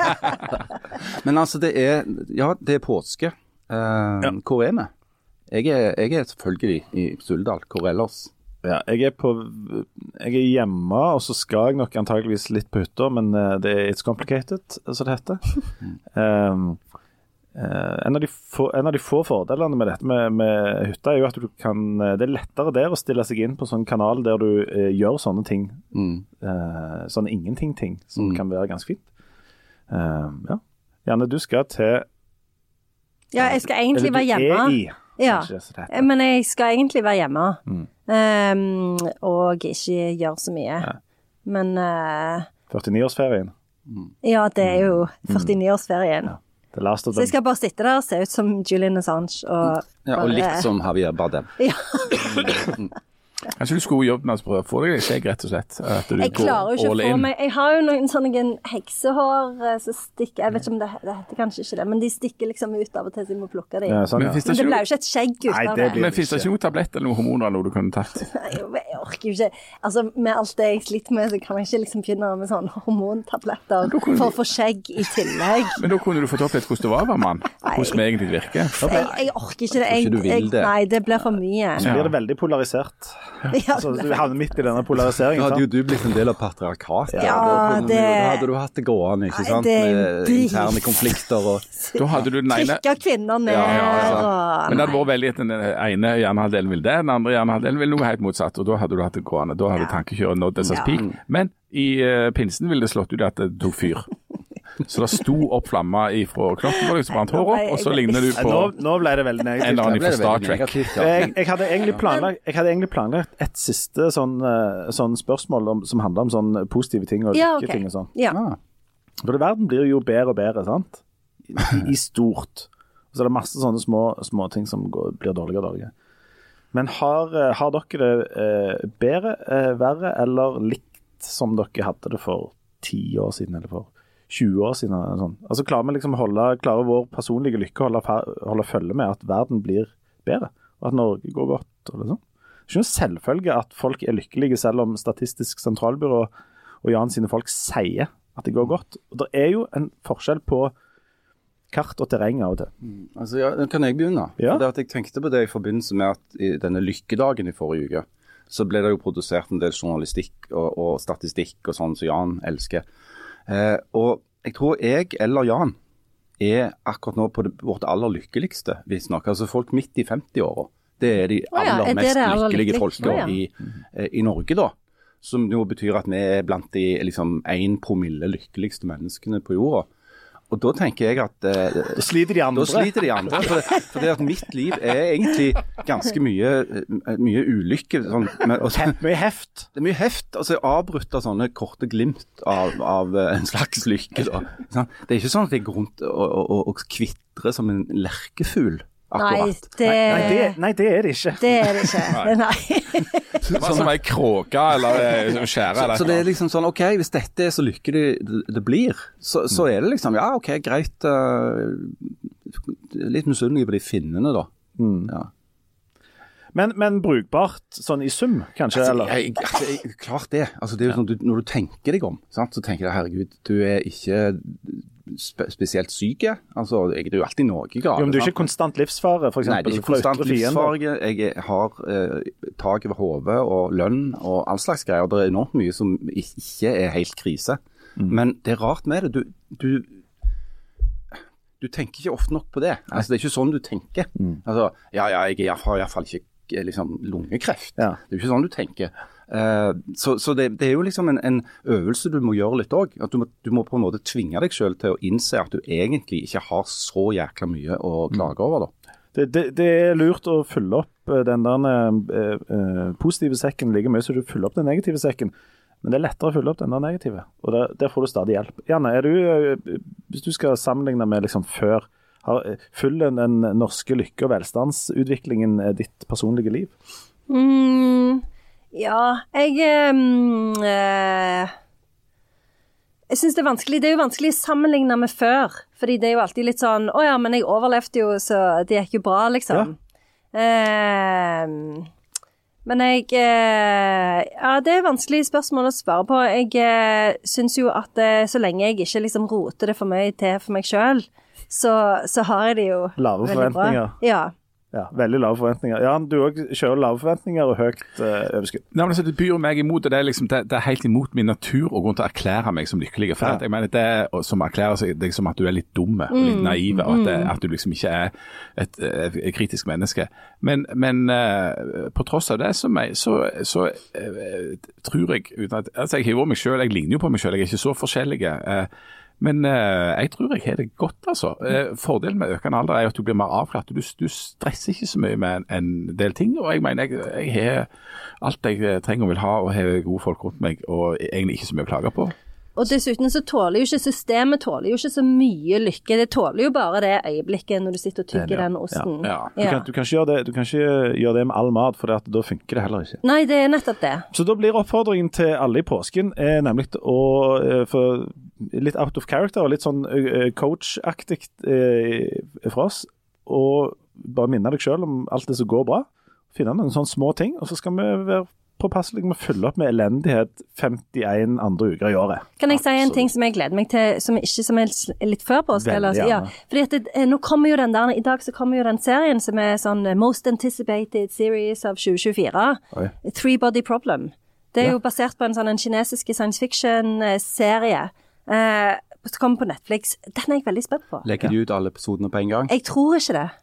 Men altså, det er, ja, det er påske. Uh, ja. Hvor er vi? Jeg er, jeg er selvfølgelig i Suldal. Hvor ellers? Ja, jeg er, på, jeg er hjemme, og så skal jeg nok antageligvis litt på hytta, men uh, det er it's complicated, som det heter. um, uh, en, av de få, en av de få fordelene med dette med, med hytta er jo at du kan, det er lettere der å stille seg inn på sånn kanal der du uh, gjør sånne ting, mm. uh, sånne ingenting-ting, som mm. kan være ganske fint. Uh, ja. Janne, du skal til... Ja, jeg skal egentlig være hjemme. Er i, ja, men jeg skal egentlig være hjemme. Mm. Um, og ikke gjøre så mye. Ja. Men uh, førtini-årsferien. Mm. Ja, det er jo førtini-årsferien. Ja. Så jeg skal bare sitte der og se ut som Julian Assange. Og, ja, og litt som Javier Bardem. Ja. Kanskje du skulle jobbe med å få deg skjegg, rett og slett. At du jeg klarer jo ikke å få inn. meg. Jeg har jo noen sånne heksehår som stikker, jeg vet ikke om det, det heter kanskje ikke det, men de stikker liksom ut av og til så jeg må plukke dem. Ja, sånn, ja. Men, men det ble jo ikke et skjegg ut av det. Men finnes det ikke noen tablett eller noen hormoner eller noe du kunne tatt? Jeg orker jo ikke. Altså, med alt det jeg sliter med, så kan jeg ikke liksom begynne med sånne hormontabletter kunne... for å få skjegg i tillegg. Men da kunne du fått opp litt hvordan det var, hva mann? Hvordan det egentlig virker? Jeg, jeg orker ikke det. Jeg, ikke du vil det. Jeg, nei, det blir for mye. Så blir det veldig polarisert. Ja, altså, du havner midt i denne polariseringen. Da hadde jo du blitt en del av patriarkatet. Ja, da, det... da hadde du hatt det gående, ikke sant? Med interne konflikter og... Da hadde du den ene... Trykker kvinner ned. Ja, ja, ja. Og... Men det hadde vært veldig at den ene hjernehalvdelen vil det, den andre hjernehalvdelen vil noe helt motsatt, og da hadde du hatt det gående. Da hadde ja. tankekjøret nådd dessas ja. peak. Men i uh, pinsen ville det slått ut at det tok fyr. Så det sto opp flamma fra klokken, og så brant hår opp, og så ligner du på... Nå, nå ble det veldig negativt. En annen fra Star Trek. Jeg, jeg, hadde egentlig planlagt, jeg hadde egentlig planlagt et siste sånn, sånn spørsmål om, som handler om sånn positive ting og ja, lykketing okay. og sånn. Ja. Ah. For verden blir jo bedre og bedre, sant? I, i stort. Og så er det masse sånne små, små ting som går, blir dårligere og dårligere. Men har, har dere det eh, bedre, eh, verre eller likt som dere hadde det for ti år siden, eller for tjue år siden. Eller sånn. Altså klarer vi liksom holde, klarer vår personlige lykke å holde, holde følge med at verden blir bedre, og at Norge går godt, eller sånn. Det er ikke noe selvfølge at folk er lykkelige, selv om Statistisk sentralbyrå og Jan sine folk sier at det går godt. Og det er jo en forskjell på kart og terreng av og til. Mm, altså, ja, kan jeg begynne? Ja. For det at jeg tenkte på det i forbindelse med at i denne lykkedagen i forrige uke, så ble det jo produsert en del journalistikk og, og statistikk og sånn som Jan elsker. Eh, og jeg tror jeg eller Jan er akkurat nå på det, vårt aller lykkeligste, hvis nok. Altså folk midt i femti-åra. Det er de aller oh ja, er mest det det lykkelige folka oh ja. i, i Norge da. Som jo betyr at vi er blant de liksom en promille lykkeligste menneskene på jorda. Og da tenker jeg at eh, da sliter de andre. Da sliter de andre, for, det, for det at mitt liv er egentlig ganske mye, mye ulykke. Sånn, med, og så, mye heft. Det er mye heft, altså avbrutt av sånne korte glimt av, av en slags lykke. Da. Sånn, det er ikke sånn at jeg går rundt og, og, og kvitrer som en lerkefugl. Nei det... Nei, det, nei, det er det ikke. Det er det ikke, nei. Det var som en kråke eller skjære. Så, så det er liksom sånn, ok, hvis dette er så lykkelig det, det blir, så, så er det liksom, ja, ok, greit. Uh, litt misunnelig på de finnene da. Mm. Ja. Men, men brukbart sånn i sum, kanskje? Altså, eller? Jeg, altså, jeg, klart det. Altså, det er jo sånn, du, når du tenker deg om, sant, så tenker jeg, herregud, du er ikke... Spe, spesielt syke. Altså, jeg er jo alltid noe galt. Jo, men du er ikke konstant livsfare, for eksempel? Nei, det er ikke konstant livsfare. Jeg har eh, tak over hodet og lønn og all slags greier. Det er enormt mye som ikke er helt krise. Mm. Men det er rart med det. Du, du, du tenker ikke ofte nok på det. Altså, det er ikke sånn du tenker. Mm. Altså, ja, ja, jeg har i hvert fall ikke liksom, lungekreft. Ja. Det er jo ikke sånn du tenker. Uh, så så det, det er jo liksom en, en øvelse du må gjøre litt også. At du må, du må på en måte tvinge deg selv til å innse at du egentlig ikke har så jækla mye å klage over da. Det, det, det er lurt å fylle opp den der uh, uh, positive sekken like mye så du fyller opp den negative sekken. Men det er lettere å fylle opp den der negative. Og der, der får du stadig hjelp. Janne, er du, uh, hvis du skal sammenligne med liksom før, har, fyller den norske lykke- og velstandsutviklingen ditt personlige liv? Mm. Ja, jeg um, uh, jeg synes det er vanskelig, det er jo vanskelig å sammenligne med før, fordi det er jo alltid litt sånn, å ja, men jeg overlevde jo, så det gikk jo bra, liksom. Ja. Uh, men jeg, uh, ja, det er vanskelig spørsmål å svare på. Jeg uh, synes jo at uh, så lenge jeg ikke liksom roter det for mye til for meg selv, så, så har jeg det jo lave veldig forventninger. Bra. Ja. Ja, veldig lave forventninger. Ja, du også kjører lave forventninger og høyt uh, overskudd. Nei, men altså, det byr meg imot, og det er, liksom, det, det er helt imot min natur å gå rundt og erklære meg som lykkelig. For ja. at, jeg mener, det er som erklærer seg det er som at du er litt dumme og litt naive, og at, det, at du liksom ikke er et, et, et kritisk menneske. Men, men uh, på tross av det, så, meg, så, så uh, tror jeg, uten at, altså jeg hiver meg selv, jeg ligner jo på meg selv, jeg er ikke så forskjellige. Uh, Men uh, jeg tror jeg har det godt, altså. Uh, fordelen med økende alder er at du blir mer avklatt. Du, du stresser ikke så mye med en, en del ting, og jeg mener, jeg, jeg har alt jeg trenger og vil ha, og har gode folk rundt meg, og egentlig ikke så mye å klage på. Og dessuten så tåler jo ikke systemet tåler jo ikke så mye lykke. Det tåler jo bare det øyeblikket når du sitter og tygger ja, den osten. Ja, ja. Du, kan, du, kan ikke gjøre det, du kan ikke gjøre det med all mat, for da funker det heller ikke. Nei, det er nettopp det. Så da blir oppfordringen til alle i påsken er nemlig å, for litt out of character, og litt sånn coach-aktig fra oss, og bare minne deg selv om alt det som går bra. Finne noen sånne små ting, og så skal vi være påpasselig med å fylle opp med elendighet femtien andre uker i året. Kan jeg si en ting som jeg gleder meg til, som ikke som er litt før på oss? Veldig, ja. Fordi at det, nå kommer jo den der, i dag så kommer jo den serien som er sånn Most Anticipated Series av tjue tjuefire. Oi. Three Body Problem. Det er ja. jo basert på en sånn en kinesisk science fiction-serie. Eh, som kommer på Netflix. Den er jeg veldig spent på. Legger de ut alle episodene på en gang? Jeg tror ikke det.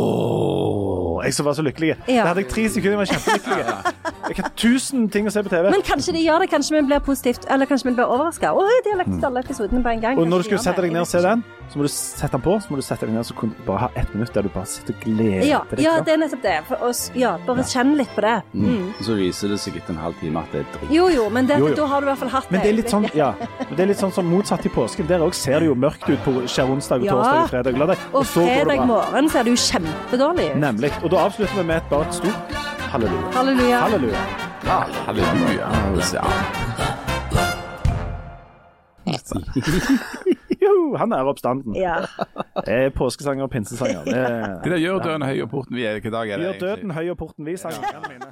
Åh, jeg som var så lykkelig. Ja. Da hadde jeg tre sekunder, jeg var kjempelykkelig. Jeg har tusen ting å se på T V. Men kanskje de gjør det, kanskje vi blir positivt, eller kanskje vi blir overrasket. Åh, de har lagt ut alle episodene på en gang. Og når du skal de sette deg ned og se den, så må du sette den på, så må du sette deg ned, så kan du bare ha ett minutt der du bare sitter og gleder ja, deg. Ja, det er nettopp det. For oss, ja, bare ja. kjenne litt på det. Mm. Mm. Så viser det seg etter en halv time at det er dritt. Jo, jo, men det, jo, jo. da har du i hvert fall hatt det. Men det er litt sånn, ja, det er litt sånn som motsatt i påsken. Der også ser det jo mørkt ut på skjæronsdag og ja. torsdag og fredag. Og, og fredag morgen ser det jo kjempedårlig ut. Nemlig. Og da avslutter vi med et bare et stort halleluja. Halleluja. Halleluja. Halleluja. Halleluja. Jo, han er oppstanden. Ja. Det er påskesanger og pinsesanger. Det Det der gjør døden høy og porten vi er, hva dag er det Gjør døden høy og porten vi, sangerne mine.